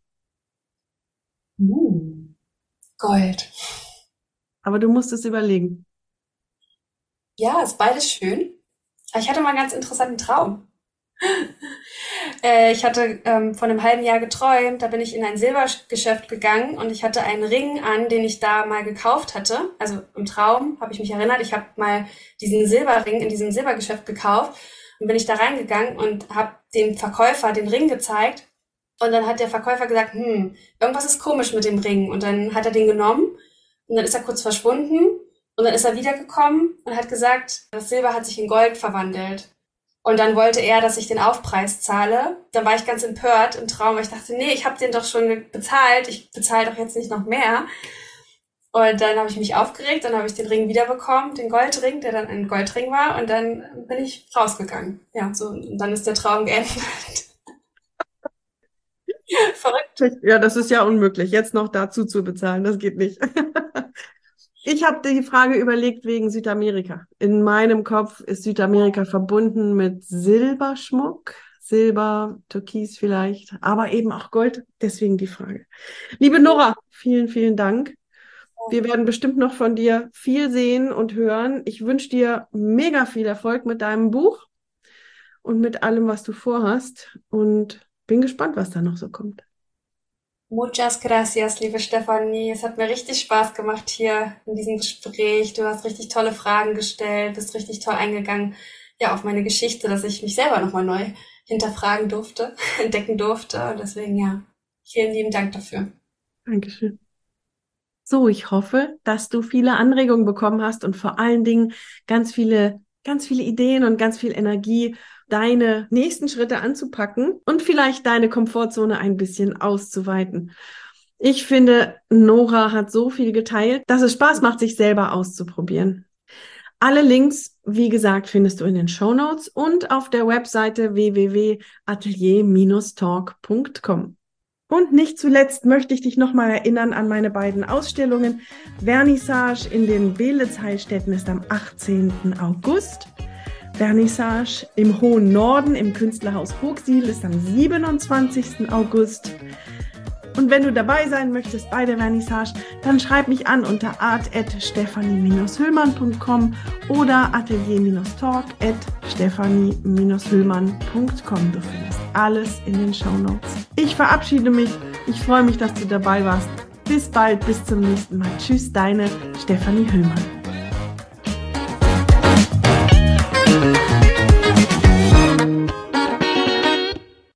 Gold. Aber du musst es überlegen. Ja, ist beides schön. Aber ich hatte mal einen ganz interessanten Traum. Ich hatte vor einem halben Jahr geträumt, da bin ich in ein Silbergeschäft gegangen und ich hatte einen Ring an, den ich da mal gekauft hatte. Also im Traum habe ich mich erinnert, ich habe mal diesen Silberring in diesem Silbergeschäft gekauft und bin ich da reingegangen und habe dem Verkäufer den Ring gezeigt und dann hat der Verkäufer gesagt, irgendwas ist komisch mit dem Ring und dann hat er den genommen und dann ist er kurz verschwunden und dann ist er wiedergekommen und hat gesagt, das Silber hat sich in Gold verwandelt. Und dann wollte er, dass ich den Aufpreis zahle. Dann war ich ganz empört im Traum, weil ich dachte, nee, ich habe den doch schon bezahlt. Ich bezahle doch jetzt nicht noch mehr. Und dann habe ich mich aufgeregt, dann habe ich den Ring wiederbekommen, den Goldring, der dann ein Goldring war. Und dann bin ich rausgegangen. Ja, so, und dann ist der Traum geendet. Verrückt. Ja, das ist ja unmöglich, jetzt noch dazu zu bezahlen. Das geht nicht. Ich habe die Frage überlegt wegen Südamerika. In meinem Kopf ist Südamerika verbunden mit Silberschmuck, Silber, Türkis vielleicht, aber eben auch Gold. Deswegen die Frage. Liebe Nora, vielen, vielen Dank. Wir werden bestimmt noch von dir viel sehen und hören. Ich wünsche dir mega viel Erfolg mit deinem Buch und mit allem, was du vorhast. Und bin gespannt, was da noch so kommt. Muchas gracias, liebe Stefanie. Es hat mir richtig Spaß gemacht hier in diesem Gespräch. Du hast richtig tolle Fragen gestellt, bist richtig toll eingegangen, ja, auf meine Geschichte, dass ich mich selber nochmal neu hinterfragen durfte, entdecken durfte. Und deswegen, ja, vielen lieben Dank dafür. Dankeschön. So, ich hoffe, dass du viele Anregungen bekommen hast und vor allen Dingen ganz viele Ideen und ganz viel Energie, deine nächsten Schritte anzupacken und vielleicht deine Komfortzone ein bisschen auszuweiten. Ich finde, Nora hat so viel geteilt, dass es Spaß macht, sich selber auszuprobieren. Alle Links, wie gesagt, findest du in den Shownotes und auf der Webseite www.atelier-talk.com. Und nicht zuletzt möchte ich dich nochmal erinnern an meine beiden Ausstellungen. Vernissage in den Beelitz-Heilstätten ist am 18. August. Vernissage im hohen Norden im Künstlerhaus Hochsiel ist am 27. August. Und wenn du dabei sein möchtest bei der Vernissage, dann schreib mich an unter art@stephanie-hüllmann.com oder atelier-talk@stephanie-hüllmann.com. Du findest alles in den Shownotes. Ich verabschiede mich. Ich freue mich, dass du dabei warst. Bis bald, bis zum nächsten Mal. Tschüss, deine Stephanie Hüllmann.